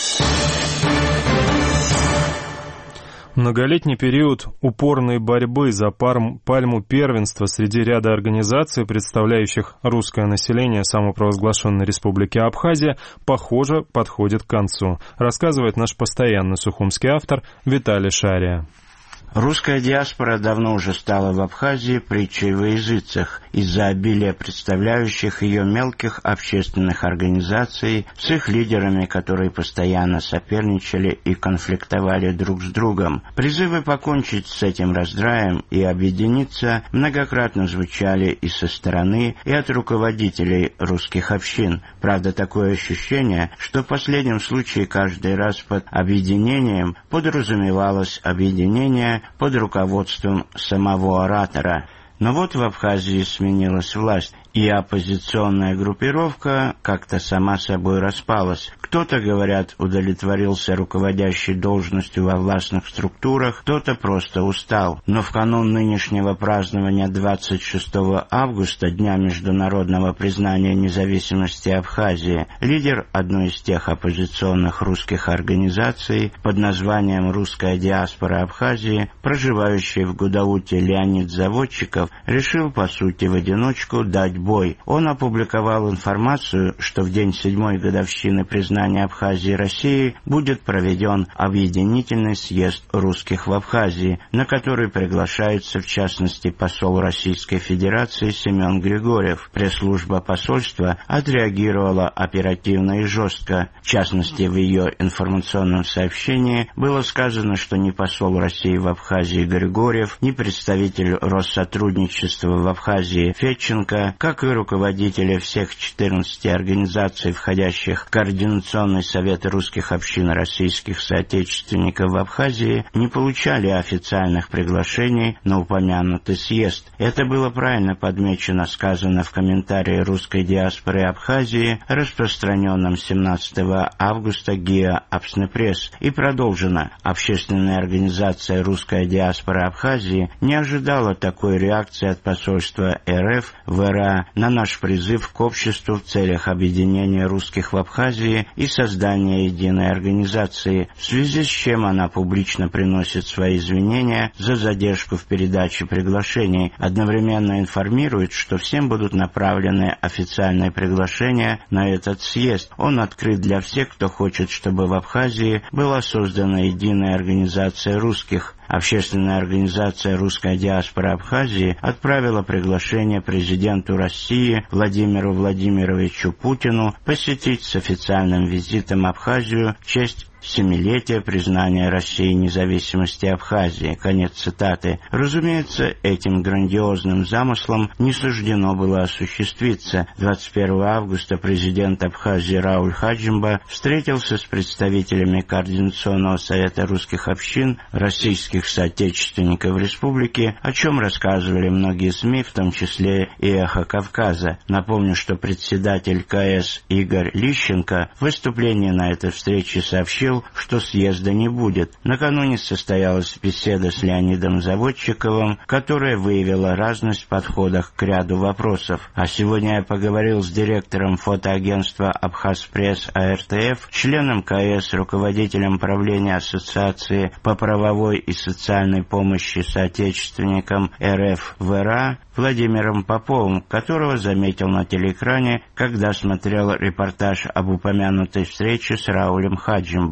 Многолетний период упорной борьбы за пальму первенства среди ряда организаций, представляющих русское население самопровозглашенной республики Абхазия, похоже, подходит к концу, рассказывает наш постоянный сухумский автор Виталий Шария. Русская диаспора давно уже стала в Абхазии притчей во языцах из-за обилия представляющих ее мелких общественных организаций с их лидерами, которые постоянно соперничали и конфликтовали друг с другом. Призывы покончить с этим раздраем и объединиться многократно звучали и со стороны, и от руководителей русских общин. Правда, такое ощущение, что в последнем случае каждый раз под объединением подразумевалось объединение под руководством самого оратора. Но вот в Абхазии сменилась власть, и оппозиционная группировка как-то сама собой распалась. Кто-то, говорят, удовлетворился руководящей должностью во властных структурах, кто-то просто устал. Но в канун нынешнего празднования двадцать шестого августа, Дня международного признания независимости Абхазии, лидер одной из тех оппозиционных русских организаций под названием «Русская диаспора Абхазии», проживающий в Гудауте Леонид Заводчиков, решил, по сути, в одиночку дать бой. Он опубликовал информацию, что в день седьмой годовщины признания Абхазии Россией будет проведен объединительный съезд русских в Абхазии, на который приглашается, в частности, посол Российской Федерации Семен Григорьев. Пресс-служба посольства отреагировала оперативно и жестко. В частности, в ее информационном сообщении было сказано, что ни посол России в Абхазии Григорьев, ни представитель Россотрудничества в Абхазии Федченко, как и руководители всех четырнадцати организаций, входящих в Координационный совет русских общин российских соотечественников в Абхазии, не получали официальных приглашений на упомянутый съезд. Это было правильно подмечено, сказано в комментарии русской диаспоры Абхазии, распространенном семнадцатого августа ГИА «Абснепресс», и продолжено. Общественная организация «Русская диаспора Абхазии» не ожидала такой реакции от посольства РФ в РА на наш призыв к обществу в целях объединения русских в Абхазии и создания единой организации, в связи с чем она публично приносит свои извинения за задержку в передаче приглашений, одновременно информирует, что всем будут направлены официальные приглашения на этот съезд. Он открыт для всех, кто хочет, чтобы в Абхазии была создана единая организация русских. Общественная организация «Русская диаспора Абхазии» отправила приглашение президенту России Владимиру Владимировичу Путину посетить с официальным визитом Абхазию в честь семилетия признания России независимости Абхазии. Конец цитаты. Разумеется, этим грандиозным замыслом не суждено было осуществиться. двадцать первого августа президент Абхазии Рауль Хаджимба встретился с представителями Координационного совета русских общин российских соотечественников республики, о чем рассказывали многие СМИ, в том числе и «Эхо Кавказа». Напомню, что председатель КС Игорь Лищенко в выступлении на этой встрече сообщил, что съезда не будет. Накануне состоялась беседа с Леонидом Заводчиковым, которая выявила разность в подходах к ряду вопросов. А сегодня я поговорил с директором фотоагентства «Абхазпресс» АРТФ, членом КС, руководителем правления Ассоциации по правовой и социальной помощи соотечественникам РФ в РА Владимиром Поповым, которого заметил на телеэкране, когда смотрел репортаж об упомянутой встрече с Раулем Хаджимба.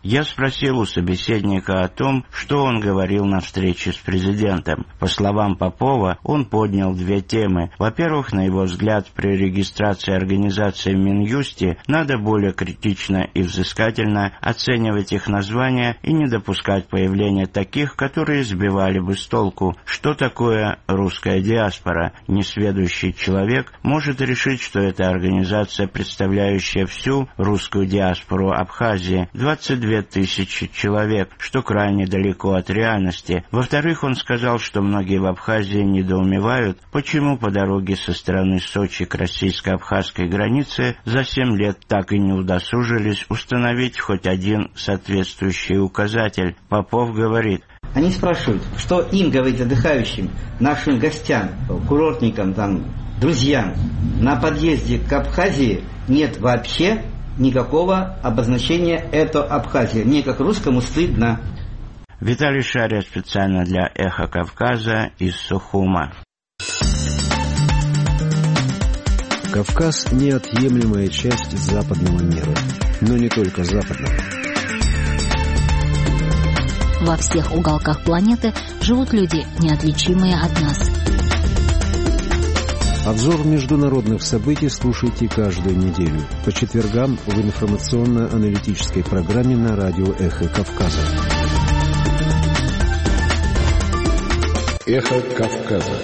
Я спросил у собеседника о том, что он говорил на встрече с президентом. По словам Попова, он поднял две темы. Во-первых, на его взгляд, при регистрации организации в Минюсте надо более критично и взыскательно оценивать их названия и не допускать появления таких, которые сбивали бы с толку. Что такое русская диаспора? Несведущий человек может решить, что это организация, представляющая всю русскую диаспору Абхазии, двадцать две тысячи человек, что крайне далеко от реальности. Во-вторых, он сказал, что многие в Абхазии недоумевают, почему по дороге со стороны Сочи к российско-абхазской границе за семь лет так и не удосужились установить хоть один соответствующий указатель. Попов говорит: они спрашивают, что им говорить отдыхающим, нашим гостям, курортникам, там, друзьям. На подъезде к Абхазии нет вообще никакого обозначения «это Абхазия». Мне, как русскому, стыдно. Виталий Шария специально для «Эхо Кавказа» из Сухума. Кавказ – неотъемлемая часть западного мира, но не только западного. Во всех уголках планеты живут люди, неотличимые от нас. Обзор международных событий слушайте каждую неделю по четвергам в информационно-аналитической программе на радио «Эхо Кавказа». «Эхо Кавказа».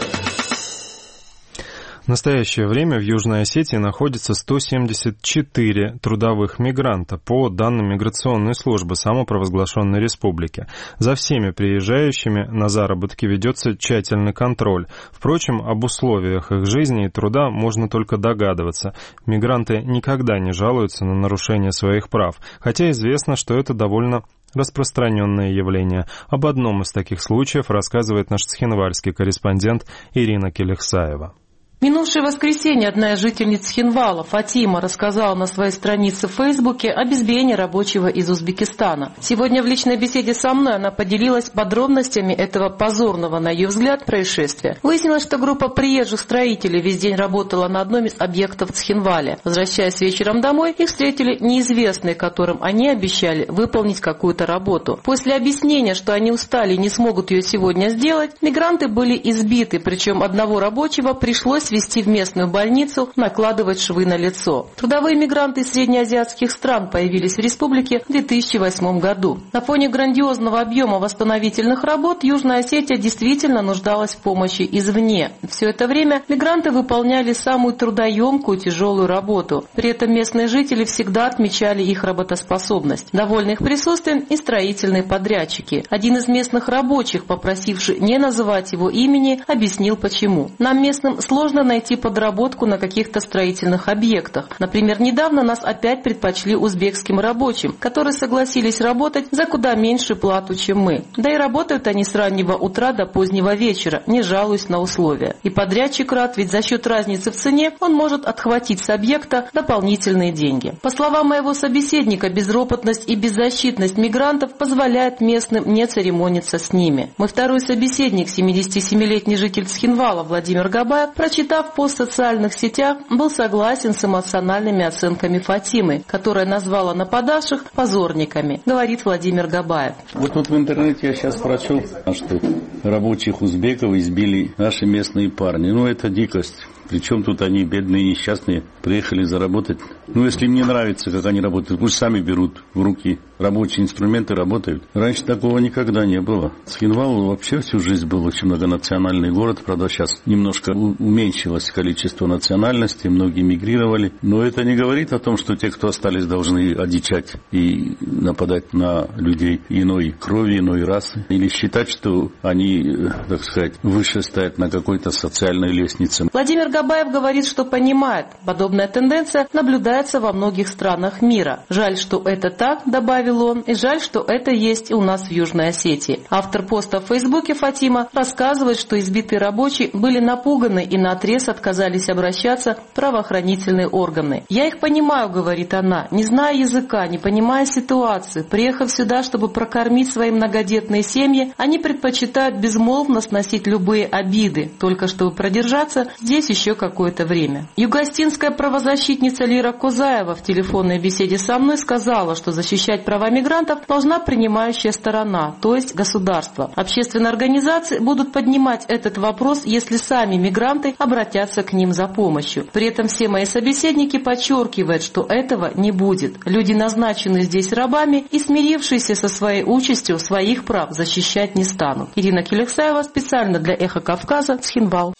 В настоящее время в Южной Осетии находится сто семьдесят четыре трудовых мигранта, по данным миграционной службы самопровозглашенной республики. За всеми приезжающими на заработки ведется тщательный контроль. Впрочем, об условиях их жизни и труда можно только догадываться. Мигранты никогда не жалуются на нарушение своих прав, хотя известно, что это довольно распространенное явление. Об одном из таких случаев рассказывает наш цхинвальский корреспондент Ирина Келехсаева. В минувшее воскресенье одна из жительниц Цхинвала, Фатима, рассказала на своей странице в Фейсбуке об избиении рабочего из Узбекистана. Сегодня в личной беседе со мной она поделилась подробностями этого позорного, на ее взгляд, происшествия. Выяснилось, что группа приезжих строителей весь день работала на одном из объектов в Цхинвале. Возвращаясь вечером домой, их встретили неизвестные, которым они обещали выполнить какую-то работу. После объяснения, что они устали и не смогут ее сегодня сделать, мигранты были избиты, причем одного рабочего пришлось везти в местную больницу, накладывать швы на лицо. Трудовые мигранты из среднеазиатских стран появились в республике в две тысячи восьмом году. На фоне грандиозного объема восстановительных работ Южная Осетия действительно нуждалась в помощи извне. Все это время мигранты выполняли самую трудоемкую тяжелую работу. При этом местные жители всегда отмечали их работоспособность. Довольны их присутствием и строительные подрядчики. Один из местных рабочих, попросивший не называть его имени, объяснил почему. Нам местным сложно найти подработку на каких-то строительных объектах. Например, недавно нас опять предпочли узбекским рабочим, которые согласились работать за куда меньшую плату, чем мы. Да и работают они с раннего утра до позднего вечера, не жалуясь на условия. И подрядчик рад, ведь за счет разницы в цене он может отхватить с объекта дополнительные деньги. По словам моего собеседника, безропотность и беззащитность мигрантов позволяет местным не церемониться с ними. Мой второй собеседник, семидесятисемилетний житель Цхинвала Владимир Габаев, прочитав пост в социальных сетях, был согласен с эмоциональными оценками Фатимы, которая назвала нападавших позорниками, говорит Владимир Габаев. Вот, вот в интернете я сейчас прочел, что рабочих узбеков избили наши местные парни. Ну, это дикость. Причем тут они, бедные, несчастные, приехали заработать. Ну, если им не нравится, как они работают, пусть сами берут в руки рабочие инструменты, работают. Раньше такого никогда не было. Цхинвал вообще всю жизнь был очень многонациональный город. Правда, сейчас немножко уменьшилось количество национальностей, многие мигрировали. Но это не говорит о том, что те, кто остались, должны одичать и нападать на людей иной крови, иной расы. Или считать, что они, так сказать, выше стоят на какой-то социальной лестнице. Владимир Габаев говорит, что понимает, подобная тенденция наблюдается во многих странах мира. Жаль, что это так, добавил он, и жаль, что это есть и у нас в Южной Осетии. Автор поста в Фейсбуке Фатима рассказывает, что избитые рабочие были напуганы и наотрез отказались обращаться в правоохранительные органы. «Я их понимаю», — говорит она, — «не зная языка, не понимая ситуации, приехав сюда, чтобы прокормить свои многодетные семьи, они предпочитают безмолвно сносить любые обиды, только чтобы продержаться здесь еще какое-то время». Югостинская правозащитница Лира Козаева в телефонной беседе со мной сказала, что защищать права права мигрантов должна принимающая сторона, то есть государство. Общественные организации будут поднимать этот вопрос, если сами мигранты обратятся к ним за помощью. При этом все мои собеседники подчеркивают, что этого не будет. Люди назначены здесь рабами и, смирившиеся со своей участью, своих прав защищать не станут. Ирина Келексаева специально для «Эхо Кавказа», Цхинвал.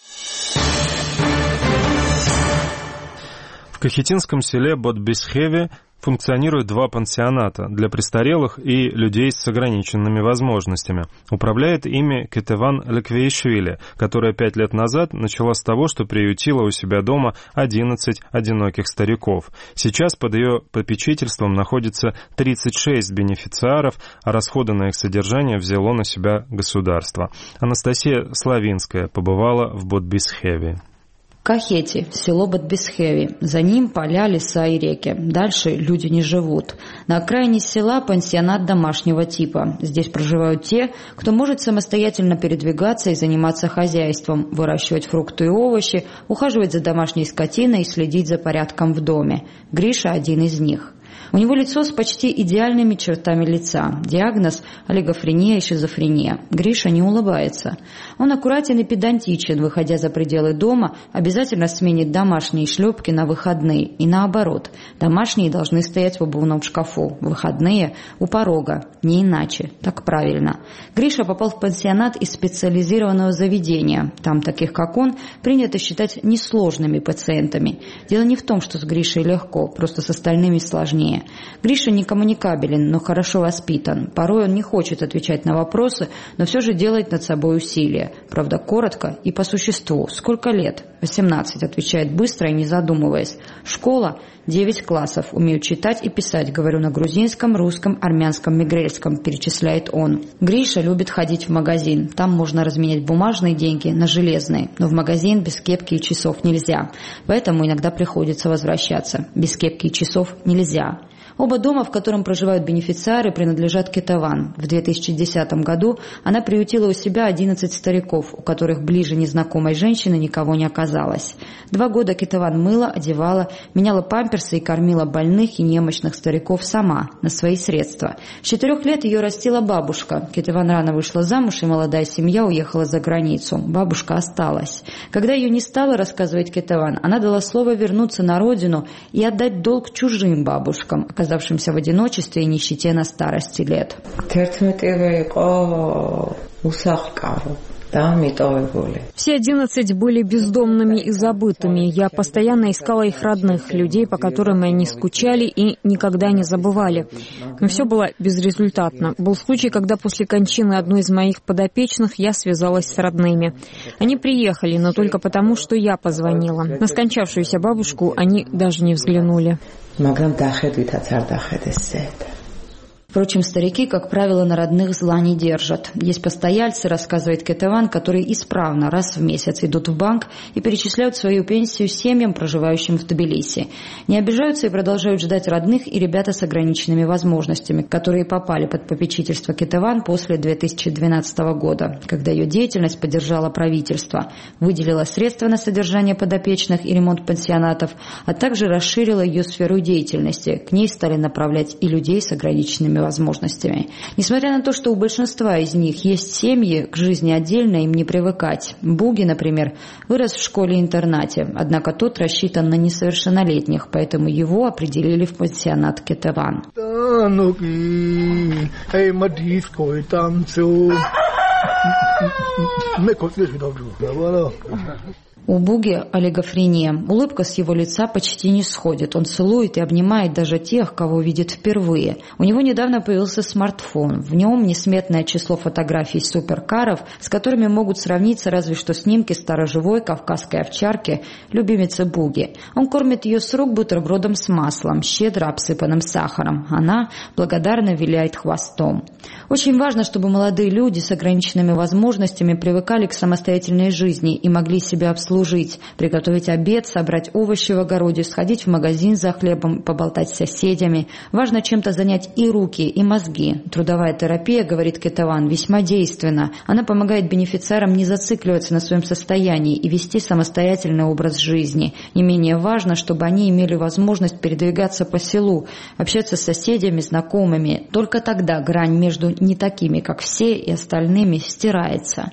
В Кахетинском селе Бодбисхеве функционируют два пансионата для престарелых и людей с ограниченными возможностями. Управляет ими Кетеван Леквеишвили, которая пять лет назад начала с того, что приютила у себя дома одиннадцать одиноких стариков. Сейчас под ее попечительством находится тридцать шесть бенефициаров, а расходы на их содержание взяло на себя государство. Анастасия Славинская побывала в Бодбисхеве. Кахети, село Бодбисхеви. За ним поля, леса и реки. Дальше люди не живут. На окраине села пансионат домашнего типа. Здесь проживают те, кто может самостоятельно передвигаться и заниматься хозяйством, выращивать фрукты и овощи, ухаживать за домашней скотиной и следить за порядком в доме. Гриша один из них. У него лицо с почти идеальными чертами лица. Диагноз – олигофрения и шизофрения. Гриша не улыбается. Он аккуратен и педантичен, выходя за пределы дома, обязательно сменит домашние шлепки на выходные. И наоборот, домашние должны стоять в обувном шкафу, выходные – у порога. Не иначе. Так правильно. Гриша попал в пансионат из специализированного заведения. Там таких, как он, принято считать несложными пациентами. Дело не в том, что с Гришей легко, просто с остальными сложнее. Гриша не коммуникабелен, но хорошо воспитан. Порой он не хочет отвечать на вопросы, но все же делает над собой усилия. Правда, коротко и по существу. Сколько лет? восемнадцать, отвечает быстро и не задумываясь. Школа? девять классов. Умею читать и писать. Говорю на грузинском, русском, армянском, мигрельском, перечисляет он. Гриша любит ходить в магазин. Там можно разменять бумажные деньги на железные. Но в магазин без кепки и часов нельзя. Поэтому иногда приходится возвращаться. Без кепки и часов нельзя. Оба дома, в котором проживают бенефициары, принадлежат Кетеван. В две тысячи десятом году она приютила у себя одиннадцать стариков, у которых ближе незнакомой женщины никого не оказалось. Два года Кетеван мыла, одевала, меняла памперсы и кормила больных и немощных стариков сама, на свои средства. С четырех лет ее растила бабушка. Кетеван рано вышла замуж, и молодая семья уехала за границу. Бабушка осталась. Когда ее не стало, рассказывает Кетеван, она дала слово вернуться на родину и отдать долг чужим бабушкам, оказавшимся в одиночестве и нищете на старости лет. Все одиннадцать были бездомными и забытыми. Я постоянно искала их родных, людей, по которым они скучали и никогда не забывали. Но все было безрезультатно. Был случай, когда после кончины одной из моих подопечных я связалась с родными. Они приехали, но только потому, что я позвонила. На скончавшуюся бабушку они даже не взглянули. Впрочем, старики, как правило, на родных зла не держат. Есть постояльцы, рассказывает Кетеван, которые исправно раз в месяц идут в банк и перечисляют свою пенсию семьям, проживающим в Тбилиси. Не обижаются и продолжают ждать родных и ребята с ограниченными возможностями, которые попали под попечительство Кетеван после две тысячи двенадцатого года, когда ее деятельность поддержала правительство, выделила средства на содержание подопечных и ремонт пансионатов, а также расширила ее сферу деятельности. К ней стали направлять и людей с ограниченными возможностями. Несмотря на то, что у большинства из них есть семьи, к жизни отдельно им не привыкать. Буги, например, вырос в школе-интернате, однако тот рассчитан на несовершеннолетних, поэтому его определили в пансионат Кетеван. У Буги олигофрения. Улыбка с его лица почти не сходит. Он целует и обнимает даже тех, кого видит впервые. У него недавно появился смартфон. В нем несметное число фотографий суперкаров, с которыми могут сравниться разве что снимки сторожевой кавказской овчарки, любимицы Буги. Он кормит ее с рук бутербродом с маслом, щедро обсыпанным сахаром. Она благодарно виляет хвостом. Очень важно, чтобы молодые люди с ограниченными возможностями привыкали к самостоятельной жизни и могли себя обслужить, приготовить обед, собрать овощи в огороде, сходить в магазин за хлебом, поболтать с соседями. Важно чем-то занять и руки, и мозги. Трудовая терапия, говорит Кетаван, весьма действенна. Она помогает бенефициарам не зацикливаться на своем состоянии и вести самостоятельный образ жизни. Не менее важно, чтобы они имели возможность передвигаться по селу, общаться с соседями, знакомыми. Только тогда грань между не такими, как все, и остальными стирается.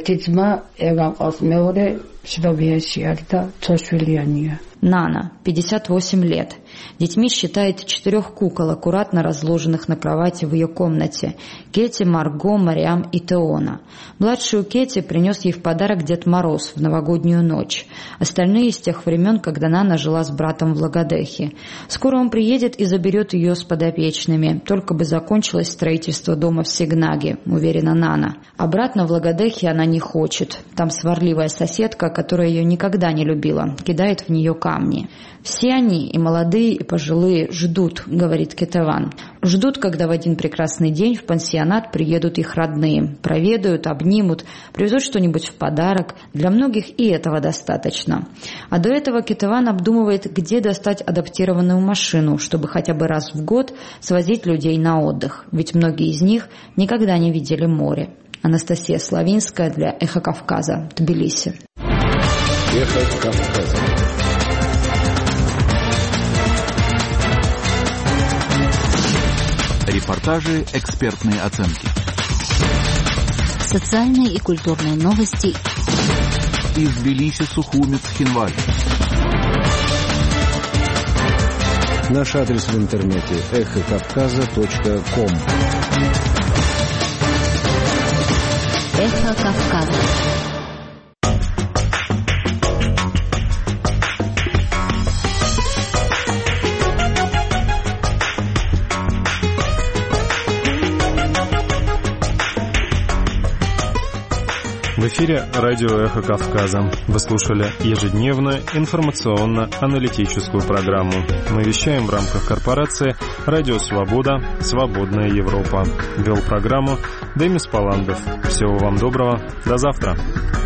Нана, пятьдесят восемь лет. Детьми считает четырех кукол, аккуратно разложенных на кровати в ее комнате. Кетти, Марго, Мариам и Теона. Младшую Кетти принес ей в подарок Дед Мороз в новогоднюю ночь. Остальные с тех времен, когда Нана жила с братом в Лагодехе. Скоро он приедет и заберет ее с подопечными. Только бы закончилось строительство дома в Сигнаге, уверена Нана. Обратно в Лагодехе она не хочет. Там сварливая соседка, которая ее никогда не любила, кидает в нее камни. Все они, и молодые, и пожилые, ждут, говорит Кетаван. Ждут, когда в один прекрасный день в пансионат приедут их родные. Проведают, обнимут, привезут что-нибудь в подарок. Для многих и этого достаточно. А до этого Кетаван обдумывает, где достать адаптированную машину, чтобы хотя бы раз в год свозить людей на отдых. Ведь многие из них никогда не видели море. Анастасия Славинская для «Эхо Кавказа», Тбилиси. «Эхо Кавказа». Репортажи, экспертные оценки. Социальные и культурные новости. Из Тбилиси, Сухуми, Цхинвали. Наш адрес в интернете эхо кавказа точка ком. Эхо Кавказа. В эфире радио «Эхо Кавказа». Вы слушали ежедневную информационно-аналитическую программу. Мы вещаем в рамках корпорации «Радио Свобода. Свободная Европа». Вел программу Демис Паландов. Всего вам доброго. До завтра.